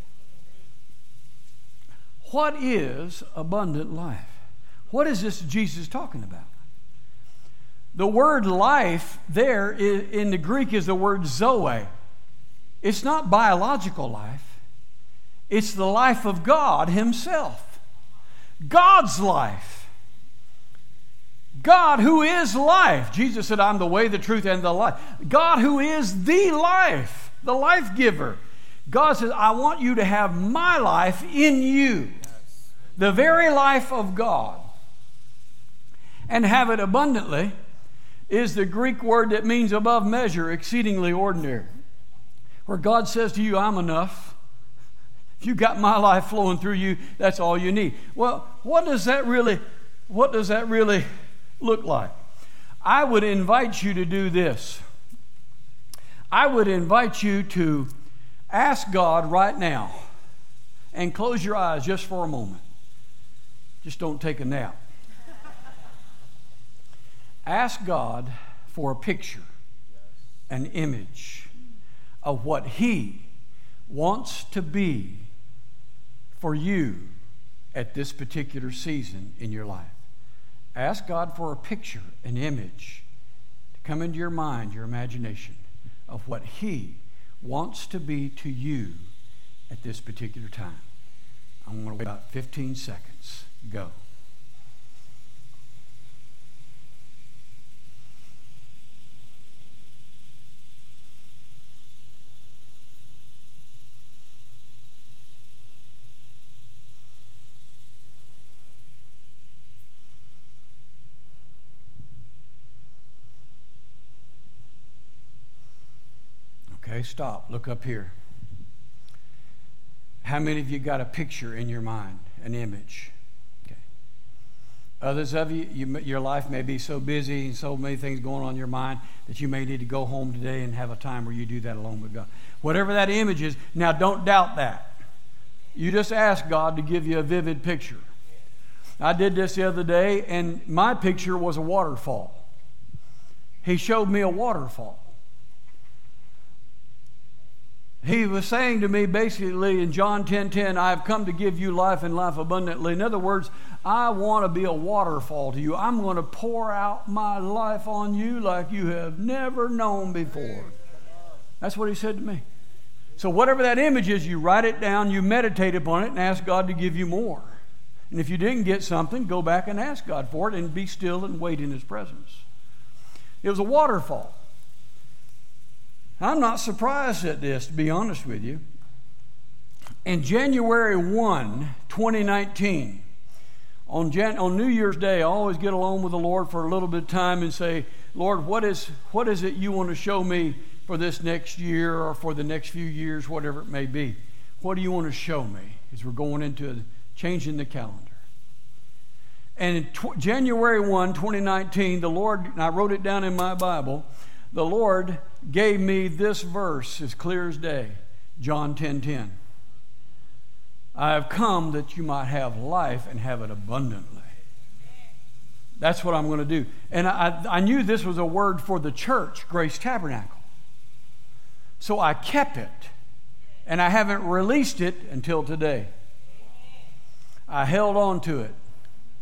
What is abundant life? What is this Jesus talking about? The word life there in the Greek is the word zoe. It's not biological life. It's the life of God Himself. God's life. God who is life. Jesus said, I'm the way, the truth, and the life. God who is the life, the life giver. God says, I want you to have my life in you. The very life of God. And have it abundantly is the Greek word that means above measure, exceedingly ordinary. Where God says to you, I'm enough. If you got my life flowing through you, that's all you need. Well, what does that really, what does that really look like? I would invite you to do this. I would invite you to ask God right now and close your eyes just for a moment. Just don't take a nap. Ask God for a picture, an image of what He wants to be for you at this particular season in your life. Ask God for a picture, an image to come into your mind, your imagination of what He wants to be to you at this particular time. I'm going to wait about fifteen seconds. Go. Okay, stop. Look up here. How many of you got a picture in your mind, an image? Okay. Others of you, you, your life may be so busy and so many things going on in your mind that you may need to go home today and have a time where you do that alone with God. Whatever that image is, now don't doubt that. You just ask God to give you a vivid picture. I did this the other day, and my picture was a waterfall. He showed me a waterfall. He was saying to me basically in John ten ten, I have come to give you life and life abundantly. In other words, I want to be a waterfall to you. I'm going to pour out my life on you like you have never known before. That's what he said to me. So whatever that image is, you write it down, you meditate upon it, and ask God to give you more. And if you didn't get something, go back and ask God for it and be still and wait in His presence. It was a waterfall. I'm not surprised at this, to be honest with you. In January first, twenty nineteen, on, Jan- on New Year's Day, I always get alone with the Lord for a little bit of time and say, Lord, what is, what is it you want to show me for this next year or for the next few years, whatever it may be? What do you want to show me as we're going into changing the calendar? And in tw- January first, twenty nineteen, the Lord, and I wrote it down in my Bible, the Lord gave me this verse as clear as day, John ten ten. I have come that you might have life and have it abundantly. That's what I'm going to do. And I, I knew this was a word for the church, Grace Tabernacle. So I kept it. And I haven't released it until today. I held on to it.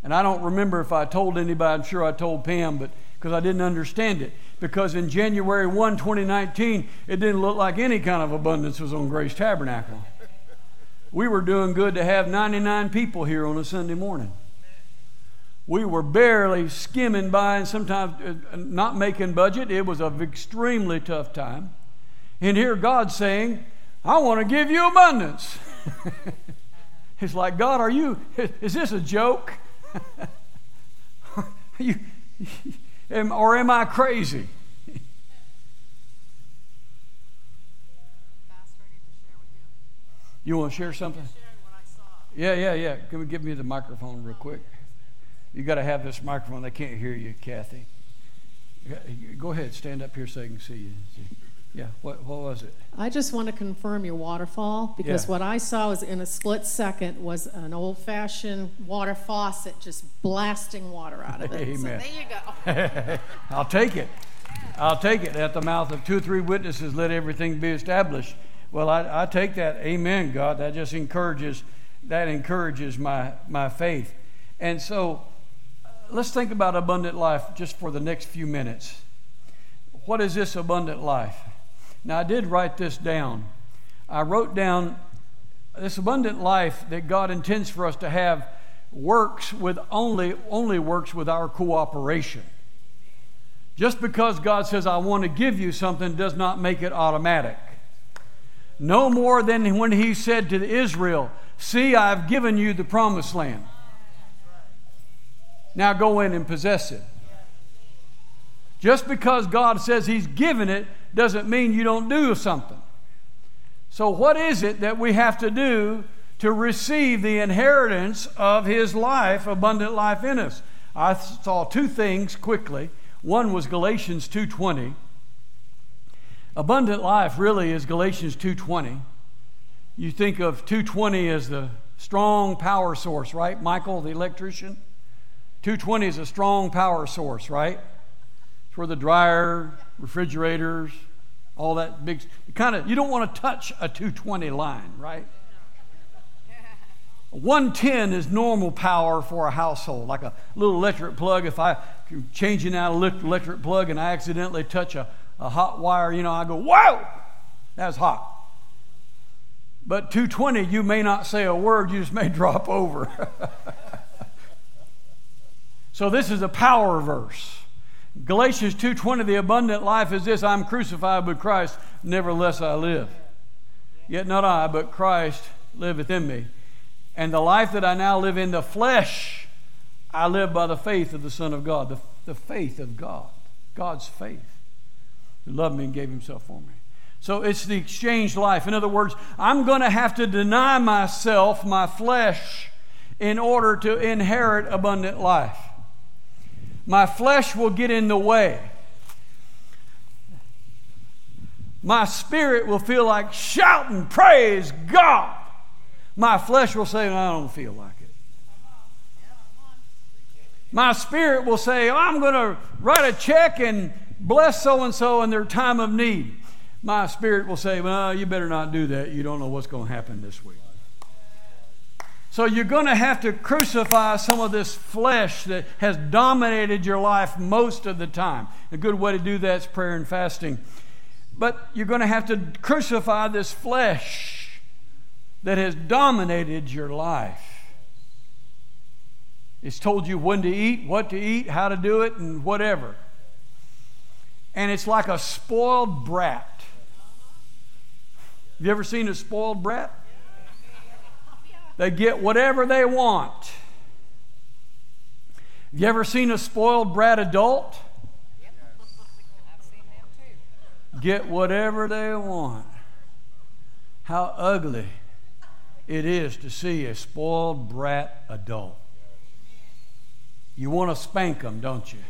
And I don't remember if I told anybody. I'm sure I told Pam, but because I didn't understand it. Because in January first, twenty nineteen, it didn't look like any kind of abundance was on Grace Tabernacle. We were doing good to have ninety-nine people here on a Sunday morning. We were barely skimming by and sometimes not making budget. It was an extremely tough time. And here God's saying, I want to give you abundance. It's like, God, are you, is this a joke? you, or am I crazy? You want to share something? Yeah, yeah, yeah. Can we give me the microphone real quick? You got to have this microphone. They can't hear you, Kathy. Go ahead, stand up here so I can see you. Yeah, what what was it? I just want to confirm your waterfall, because yeah. what I saw was in a split second was an old-fashioned water faucet just blasting water out of it. Amen. So there you go. I'll take it. I'll take it. At the mouth of two or three witnesses, let everything be established. Well, I, I take that. Amen, God. That just encourages. That encourages my my faith. And so, let's think about abundant life just for the next few minutes. What is this abundant life? Now, I did write this down. I wrote down this abundant life that God intends for us to have works with only, only works with our cooperation. Just because God says, I want to give you something, does not make it automatic. No more than when he said to Israel, see, I've given you the promised land. Now go in and possess it. Just because God says he's given it doesn't mean you don't do something. So what is it that we have to do to receive the inheritance of his life, abundant life in us? I saw two things quickly. One was Galatians two twenty. Abundant life really is Galatians two twenty. You think of two twenty as the strong power source, right? Michael, the electrician. two twenty is a strong power source, right? It's where the dryer, refrigerators, all that big kind of, you don't want to touch a two twenty line, right? one ten is normal power for a household, like a little electric plug. If I'm changing out an electric plug and I accidentally touch a, a hot wire, you know, I go, whoa, that's hot. But two twenty, you may not say a word, you just may drop over. So this is a power verse. Galatians two twenty, the abundant life is this: I'm crucified with Christ, nevertheless I live. Yet not I, but Christ liveth in me. And the life that I now live in the flesh, I live by the faith of the Son of God. The, the faith of God. God's faith. Who loved me and gave himself for me. So it's the exchanged life. In other words, I'm going to have to deny myself, my flesh, in order to inherit abundant life. My flesh will get in the way. My spirit will feel like shouting, praise God. My flesh will say, I don't feel like it. My spirit will say, I'm going to write a check and bless so-and-so in their time of need. My spirit will say, well, you better not do that. You don't know what's going to happen this week. So you're going to have to crucify some of this flesh that has dominated your life most of the time. A good way to do that is prayer and fasting. But you're going to have to crucify this flesh that has dominated your life. It's told you when to eat, what to eat, how to do it, and whatever. And it's like a spoiled brat. Have you ever seen a spoiled brat? They get whatever they want. Have you ever seen a spoiled brat adult? Yep. I've seen them too. Get whatever they want. How ugly it is to see a spoiled brat adult. You want to spank them, don't you?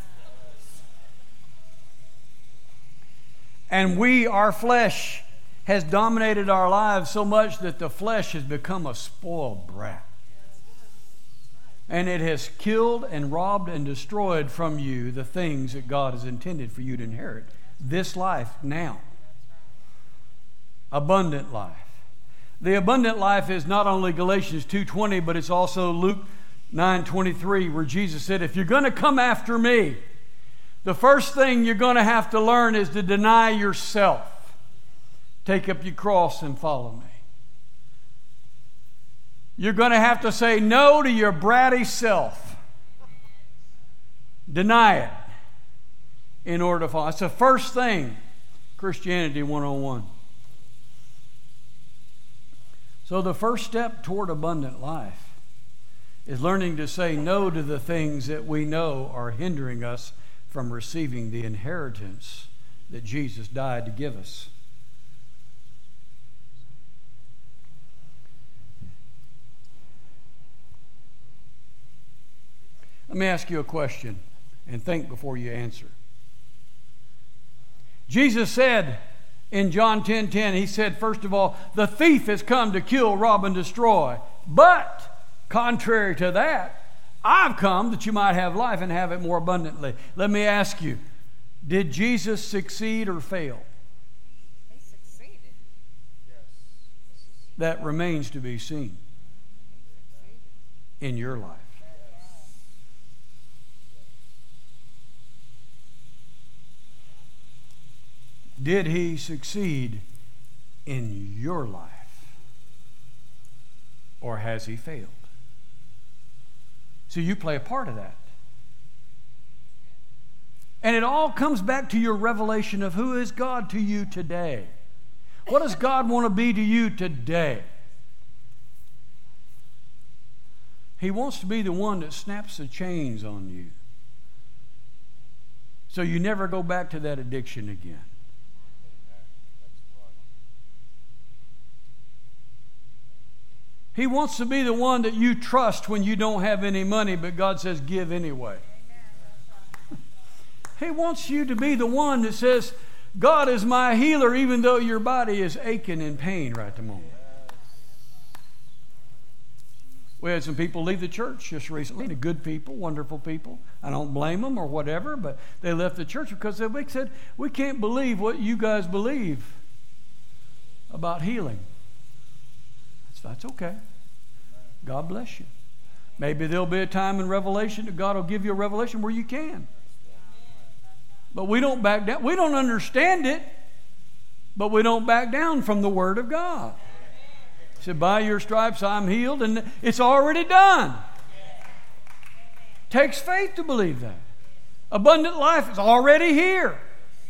And we, our flesh, has dominated our lives so much that the flesh has become a spoiled brat. And it has killed and robbed and destroyed from you the things that God has intended for you to inherit. This life now. Abundant life. The abundant life is not only Galatians two twenty, but it's also Luke nine twenty-three, where Jesus said, if you're going to come after me, the first thing you're going to have to learn is to deny yourself. Take up your cross and follow me. You're going to have to say no to your bratty self. Deny it in order to follow. It's the first thing, Christianity one oh one. So the first step toward abundant life is learning to say no to the things that we know are hindering us from receiving the inheritance that Jesus died to give us. Let me ask you a question and think before you answer. Jesus said in John ten ten, he said, first of all, the thief has come to kill, rob, and destroy. But, contrary to that, I've come that you might have life and have it more abundantly. Let me ask you, did Jesus succeed or fail? He succeeded. That remains to be seen in your life. Did he succeed in your life? Or has he failed? So you play a part of that. And it all comes back to your revelation of who is God to you today. What does God want to be to you today? He wants to be the one that snaps the chains on you, so you never go back to that addiction again. He wants to be the one that you trust when you don't have any money, but God says, give anyway. He wants you to be the one that says, God is my healer, even though your body is aching in pain right at the moment. We had some people leave the church just recently, good people, wonderful people. I don't blame them or whatever, but they left the church because they said, we can't believe what you guys believe about healing. That's okay. God bless you. Maybe there'll be a time in Revelation that God will give you a revelation where you can. But we don't back down. We don't understand it, but we don't back down from the Word of God. He said, by your stripes I'm healed, and it's already done. Takes faith to believe that. Abundant life is already here.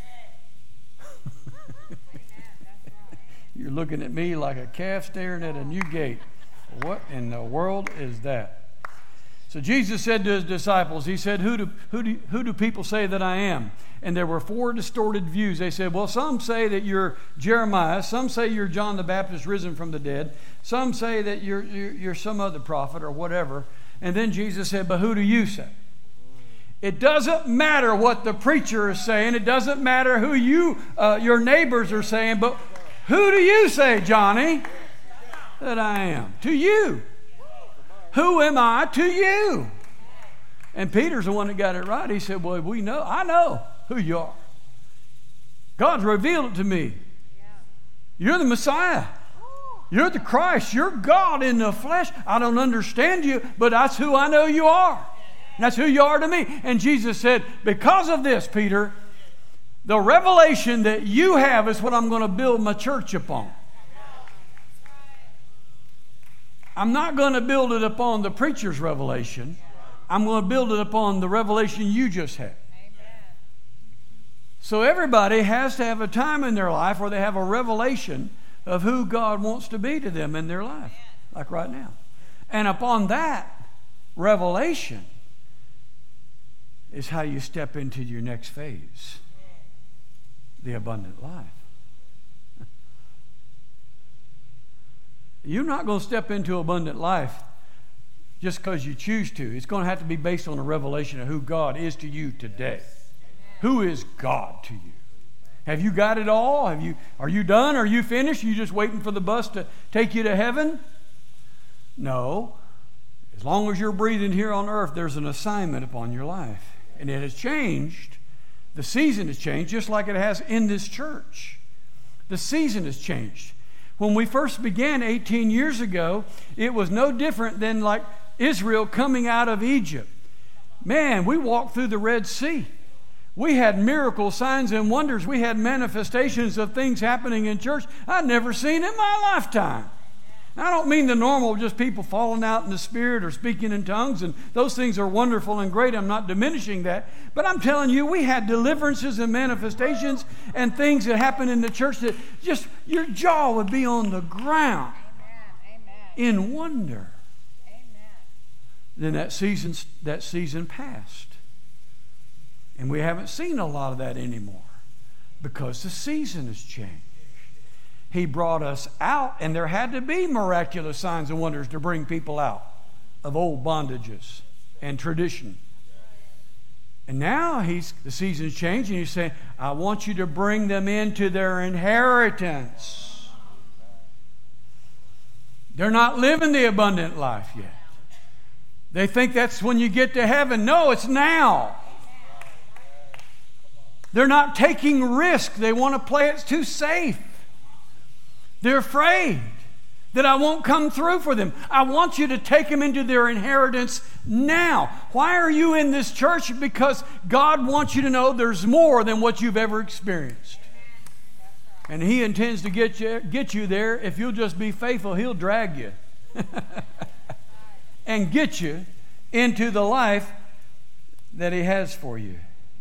You're looking at me like a calf staring at a new gate. What in the world is that? So Jesus said to his disciples, he said, who do, who do, who do people say that I am? And there were four distorted views. They said, well, some say that you're Jeremiah. Some say you're John the Baptist risen from the dead. Some say that you're, you're, you're some other prophet or whatever. And then Jesus said, but who do you say? It doesn't matter what the preacher is saying. It doesn't matter who you, uh, your neighbors are saying, but who do you say, Johnny, that I am? To you. Who am I to you? And Peter's the one that got it right. He said, well, we know, I know who you are. God's revealed it to me. You're the Messiah. You're the Christ. You're God in the flesh. I don't understand you, but that's who I know you are. And that's who you are to me. And Jesus said, because of this, Peter, the revelation that you have is what I'm going to build my church upon. I'm not going to build it upon the preacher's revelation. I'm going to build it upon the revelation you just had. So everybody has to have a time in their life where they have a revelation of who God wants to be to them in their life, like right now. And upon that revelation is how you step into your next phase. The abundant life. You're not going to step into abundant life just because you choose to. It's going to have to be based on a revelation of who God is to you today. Who is God to you? Have you got it all? Have you? Are you done? Are you finished? Are you just waiting for the bus to take you to heaven? No. As long as you're breathing here on earth, there's an assignment upon your life. And it has changed. The season has changed just like it has in this church. The season has changed. When we first began eighteen years ago, it was no different than like Israel coming out of Egypt. Man, we walked through the Red Sea. We had miracles, signs, and wonders. We had manifestations of things happening in church I'd never seen in my lifetime. I don't mean the normal, just people falling out in the Spirit or speaking in tongues, and those things are wonderful and great. I'm not diminishing that. But I'm telling you, we had deliverances and manifestations and things that happened in the church that just your jaw would be on the ground. Amen. Amen. In wonder. Amen. Then that season, that season passed. And we haven't seen a lot of that anymore because the season has changed. He brought us out, and there had to be miraculous signs and wonders to bring people out of old bondages and tradition. And now he's the season's changed, and he's saying, I want you to bring them into their inheritance. They're not living the abundant life yet. They think that's when you get to heaven. No, it's now. They're not taking risk. They want to play it too safe. They're afraid that I won't come through for them. I want you to take them into their inheritance now. Why are you in this church? Because God wants you to know there's more than what you've ever experienced. And He intends to get you, get you there. If you'll just be faithful, He'll drag you and get you into the life that He has for you.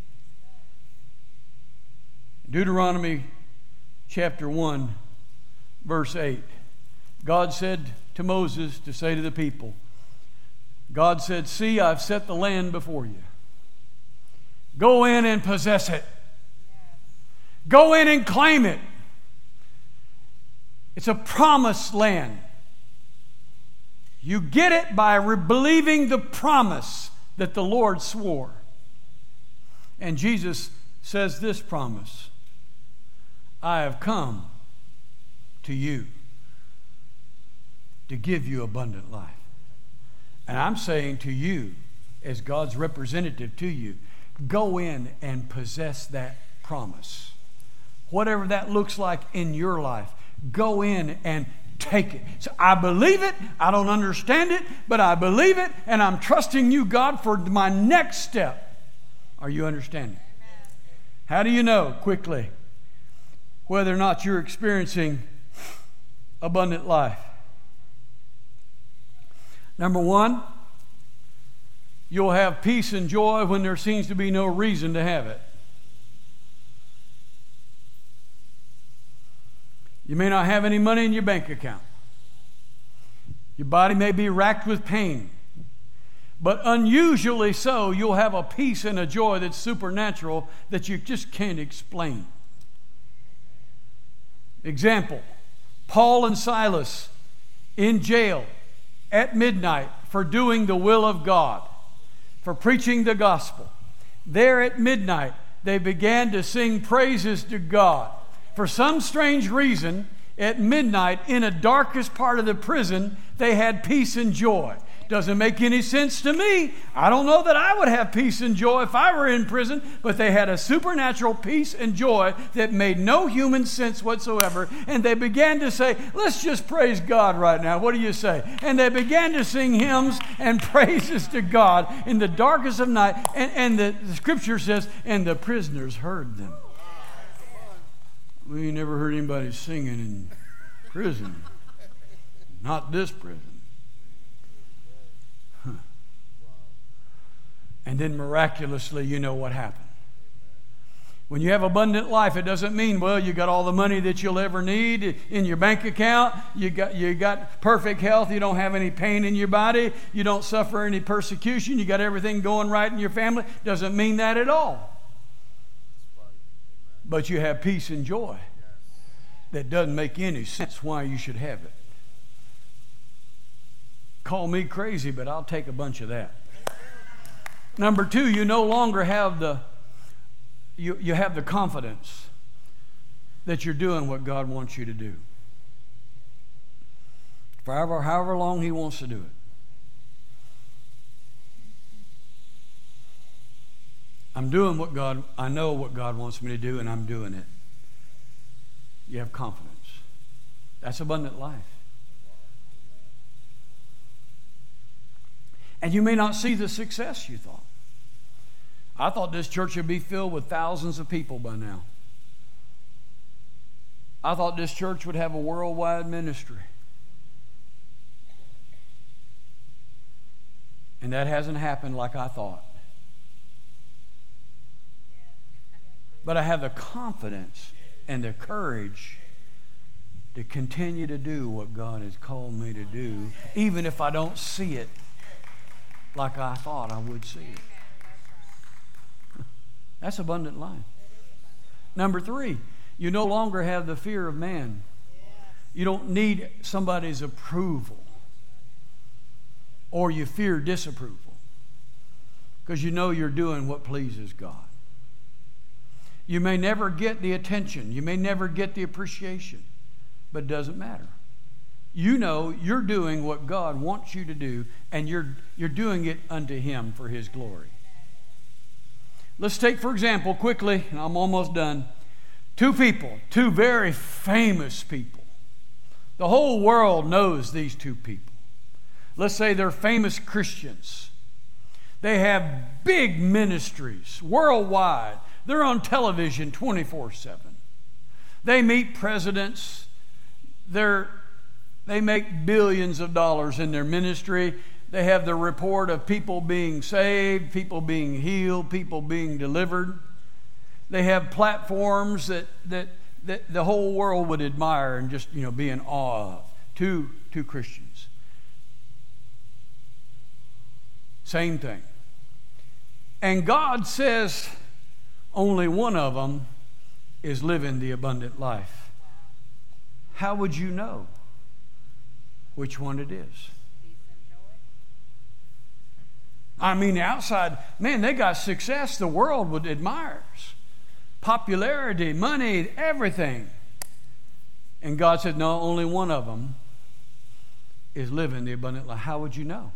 Deuteronomy chapter one, verse eight. God said to Moses to say to the people, God said, see, I've set the land before you. Go in and possess it. Go in and claim it. It's a promised land. You get it by believing the promise that the Lord swore. And Jesus says this promise, I have come to you to give you abundant life. And I'm saying to you, as God's representative to you, go in and possess that promise. Whatever that looks like in your life, go in and take it. So I believe it. I don't understand it, but I believe it, and I'm trusting you, God, for my next step. Are you understanding? How do you know, quickly, whether or not you're experiencing abundant life? Number one, you'll have peace and joy when there seems to be no reason to have it. You may not have any money in your bank account. Your body may be racked with pain. But unusually so, you'll have a peace and a joy that's supernatural that you just can't explain. Example, Paul and Silas in jail at midnight for doing the will of God, for preaching the gospel. There at midnight, they began to sing praises to God. For some strange reason, at midnight, in the darkest part of the prison, they had peace and joy. Doesn't make any sense to me. I don't know that I would have peace and joy if I were in prison, but they had a supernatural peace and joy that made no human sense whatsoever. And they began to say, let's just praise God right now. What do you say? And they began to sing hymns and praises to God in the darkest of night. And, and the, the scripture says, and the prisoners heard them. We never heard anybody singing in prison. Not this prison. Huh. And then miraculously, you know what happened. When you have abundant life, it doesn't mean, well, you got all the money that you'll ever need in your bank account. You got, you got perfect health. You don't have any pain in your body. You don't suffer any persecution. You got everything going right in your family. Doesn't mean that at all. But you have peace and joy that doesn't make any sense why you should have it. Call me crazy, but I'll take a bunch of that. Number two, you no longer have the you, you have the confidence that you're doing what God wants you to do. For however, however long He wants to do it. I'm doing what God, I know what God wants me to do, and I'm doing it. You have confidence. That's abundant life. And you may not see the success you thought. I thought this church would be filled with thousands of people by now. I thought this church would have a worldwide ministry. And that hasn't happened like I thought. But I have the confidence and the courage to continue to do what God has called me to do, even if I don't see it like I thought I would see it. That's abundant life. Number three, you no longer have the fear of man. You don't need somebody's approval, or you fear disapproval, because you know you're doing what pleases God. You may never get the attention. You may never get the appreciation, but it doesn't matter. You know you're doing what God wants you to do, and you're, you're doing it unto Him for His glory. Let's take, for example, quickly, and I'm almost done, two people, two very famous people. The whole world knows these two people. Let's say they're famous Christians. They have big ministries worldwide. They're on television twenty-four seven. They meet presidents. They're, they make billions of dollars in their ministry. They have the report of people being saved, people being healed, people being delivered. They have platforms that, that, that the whole world would admire and just, you know, be in awe of. Two, two Christians. Same thing. And God says only one of them is living the abundant life. How would you know which one it is? I mean, outside, man, they got success the world would admire. Popularity, money, everything. And God said, no, only one of them is living the abundant life. How would you know?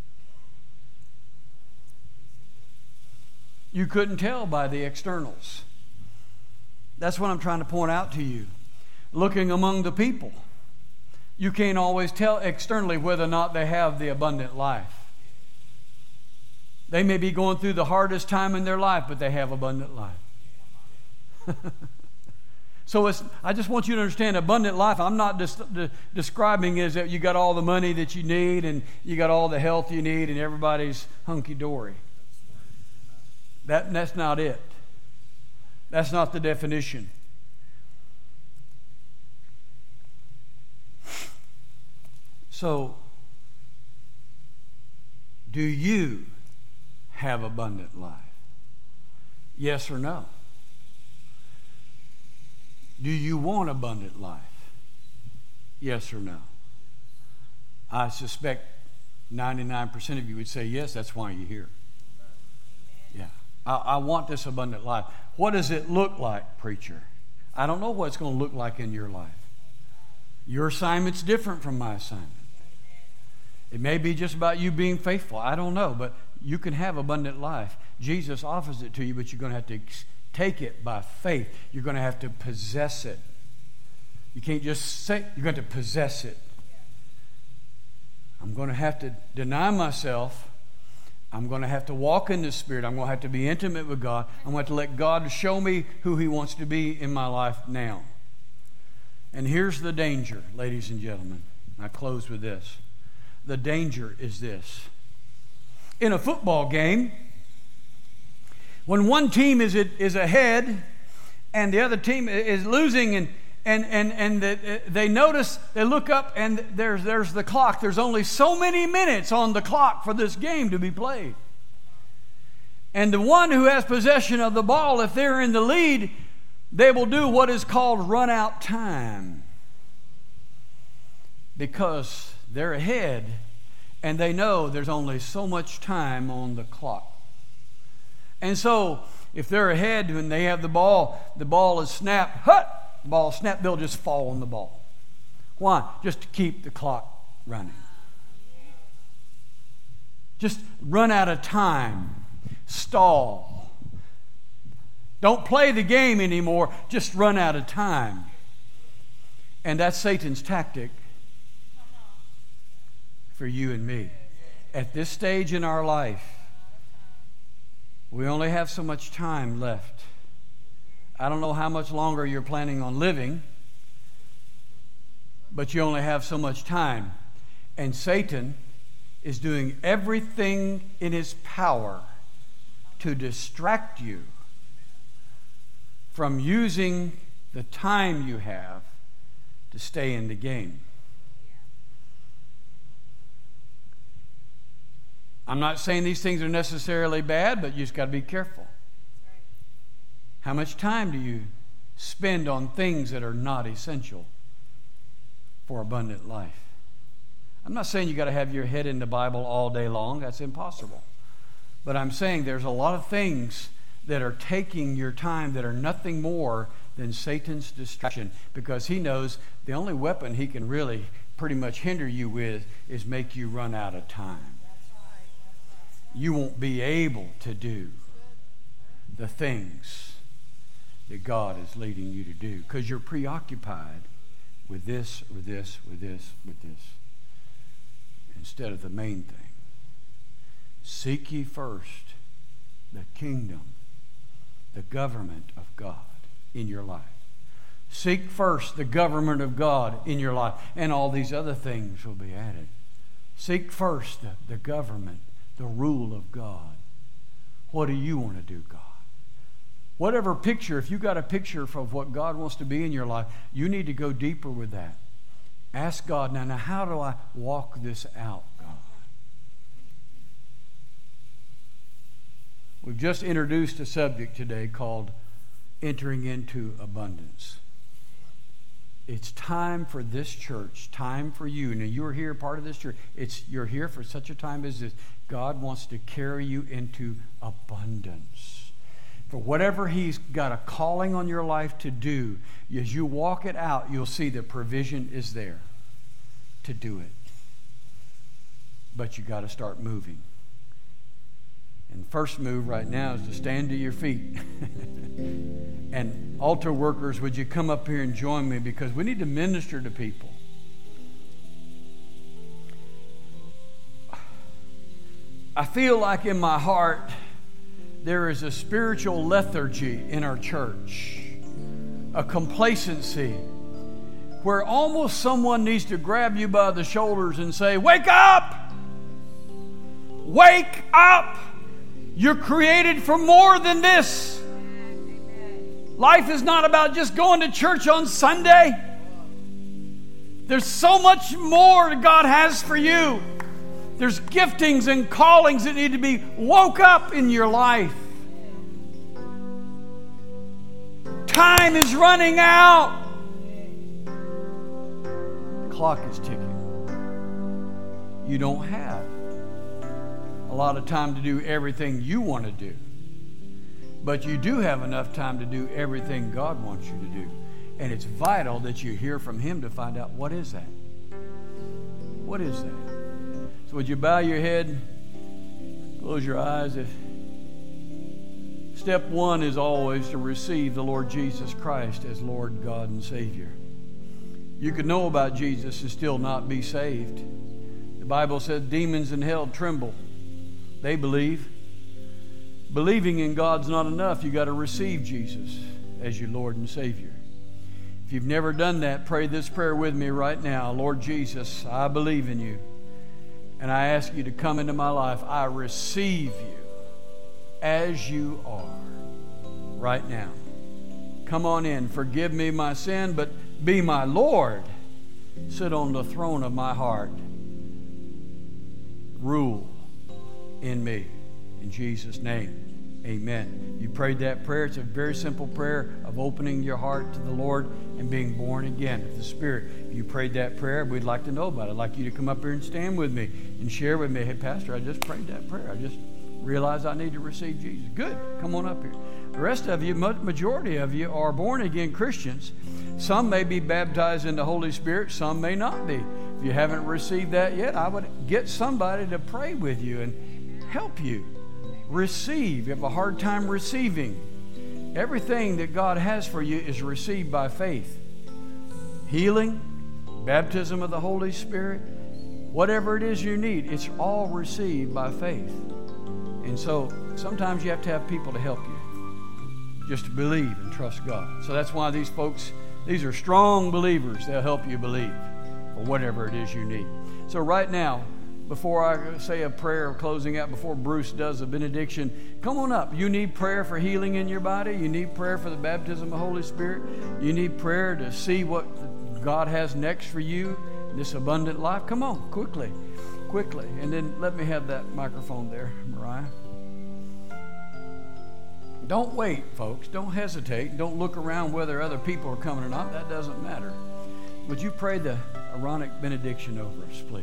You couldn't tell by the externals. That's what I'm trying to point out to you. Looking among the people, you can't always tell externally whether or not they have the abundant life. They may be going through the hardest time in their life, but they have abundant life. So it's, I just want you to understand abundant life. I'm not des- de- describing as that you got all the money that you need and you got all the health you need and everybody's hunky-dory. That, that's not it. That's not the definition. So, do you have abundant life? Yes or no? Do you want abundant life? Yes or no? I suspect ninety-nine percent of you would say yes, that's why you're here. Yeah. I, I want this abundant life. What does it look like, preacher? I don't know what it's going to look like in your life. Your assignment's different from my assignment. It may be just about you being faithful. I don't know, but you can have abundant life. Jesus offers it to you, but you're going to have to take it by faith. You're going to have to possess it. You can't just say, you're going to possess it. I'm going to have to deny myself. I'm going to have to walk in the Spirit. I'm going to have to be intimate with God. I'm going to have to let God show me who He wants to be in my life now. And here's the danger, ladies and gentlemen. I close with this. The danger is this. In a football game, when one team is is ahead and the other team is losing, and and and and the, they notice, they look up, and there's there's the clock. There's only so many minutes on the clock for this game to be played. And the one who has possession of the ball, if they're in the lead, they will do what is called run out time, because they're ahead and they know there's only so much time on the clock. And so if they're ahead and they have the ball, the ball is snapped, hut, the ball is snapped, they'll just fall on the ball. Why? Just to keep the clock running. Just run out of time. Stall. Don't play the game anymore. Just run out of time. And that's Satan's tactic for you and me. At this stage in our life, we only have so much time left. I don't know how much longer you're planning on living, but you only have so much time. And Satan is doing everything in his power to distract you from using the time you have to stay in the game. I'm not saying these things are necessarily bad, but you just got to be careful. How much time do you spend on things that are not essential for abundant life? I'm not saying you got to have your head in the Bible all day long. That's impossible. But I'm saying there's a lot of things that are taking your time that are nothing more than Satan's distraction, because he knows the only weapon he can really pretty much hinder you with is make you run out of time. You won't be able to do the things that God is leading you to do because you're preoccupied with this or this, with this, with this, instead of the main thing. Seek ye first the kingdom, the government of God in your life. Seek first the government of God in your life, and all these other things will be added. Seek first the, the government, the rule of God. What do you want to do, God? Whatever picture, if you got a picture of what God wants to be in your life, you need to go deeper with that. Ask God, now, now how do I walk this out, God? We've just introduced a subject today called entering into abundance. It's time for this church, time for you. Now, you're here, part of this church. It's you're here for such a time as this. God wants to carry you into abundance. For whatever He's got a calling on your life to do, as you walk it out, you'll see the provision is there to do it. But you got to start moving. And the first move right now is to stand to your feet. And altar workers, would you come up here and join me, because we need to minister to people. I feel like in my heart there is a spiritual lethargy in our church, a complacency, where almost someone needs to grab you by the shoulders and say, wake up! Wake up! You're created for more than this. Life is not about just going to church on Sunday. There's so much more God has for you. There's giftings and callings that need to be woke up in your life. Time is running out. The clock is ticking. You don't have a lot of time to do everything you want to do. But you do have enough time to do everything God wants you to do. And it's vital that you hear from Him to find out, what is that? What is that? So would you bow your head, close your eyes? If step one is always to receive the Lord Jesus Christ as Lord, God, and Savior. You could know about Jesus and still not be saved. The Bible said demons in hell tremble. They believe. Believing in God's not enough. You got to receive Jesus as your Lord and Savior. If you've never done that, pray this prayer with me right now. Lord Jesus, I believe in you, and I ask you to come into my life. I receive you as you are right now. Come on in. Forgive me my sin, but be my Lord. Sit on the throne of my heart. Rule in me. In Jesus' name, amen. You prayed that prayer. It's a very simple prayer of opening your heart to the Lord and being born again of the Spirit. If you prayed that prayer, we'd like to know about it. I'd like you to come up here and stand with me and share with me. Hey, Pastor, I just prayed that prayer. I just realized I need to receive Jesus. Good. Come on up here. The rest of you, majority of you, are born-again Christians. Some may be baptized in the Holy Spirit. Some may not be. If you haven't received that yet, I would get somebody to pray with you and help you receive. You have a hard time receiving. Everything that God has for you is received by faith. Healing, baptism of the Holy Spirit, Whatever it is you need, it's all received by faith. And so sometimes you have to have people to help you, just to believe and trust God. So that's why these folks, these are strong believers. They'll help you believe for whatever it is you need. So right now, before I say a prayer of closing out, before Bruce does a benediction, come on up. You need prayer for healing in your body. You need prayer for the baptism of the Holy Spirit. You need prayer to see what God has next for you, this abundant life. Come on, quickly, quickly. And then let me have that microphone there, Mariah. Don't wait, folks. Don't hesitate. Don't look around whether other people are coming or not. That doesn't matter. Would you pray the Aaronic benediction over us, please?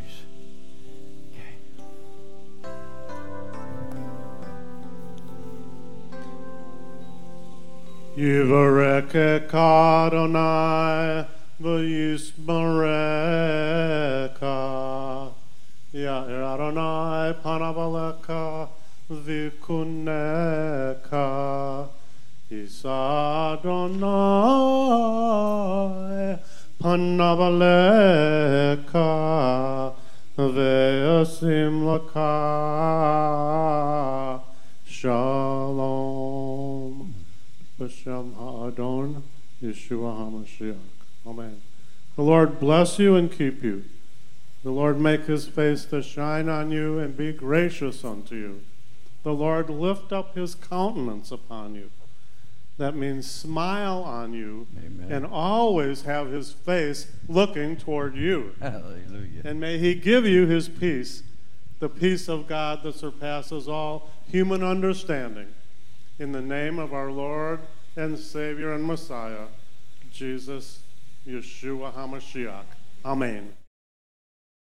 Yivarekeka Adonai v'yismareka Ya'ir Adonai panav v'kuneka Yisa Adonai panav v'yasim laka Shalom. B'Shem Ha'adon, Yeshua HaMashiach. Amen. The Lord bless you and keep you. The Lord make his face to shine on you and be gracious unto you. The Lord lift up his countenance upon you. That means smile on you. Amen. And always have his face looking toward you. Hallelujah. And may he give you his peace, the peace of God that surpasses all human understanding. In the name of our Lord and Savior and Messiah, Jesus, Yeshua HaMashiach. Amen.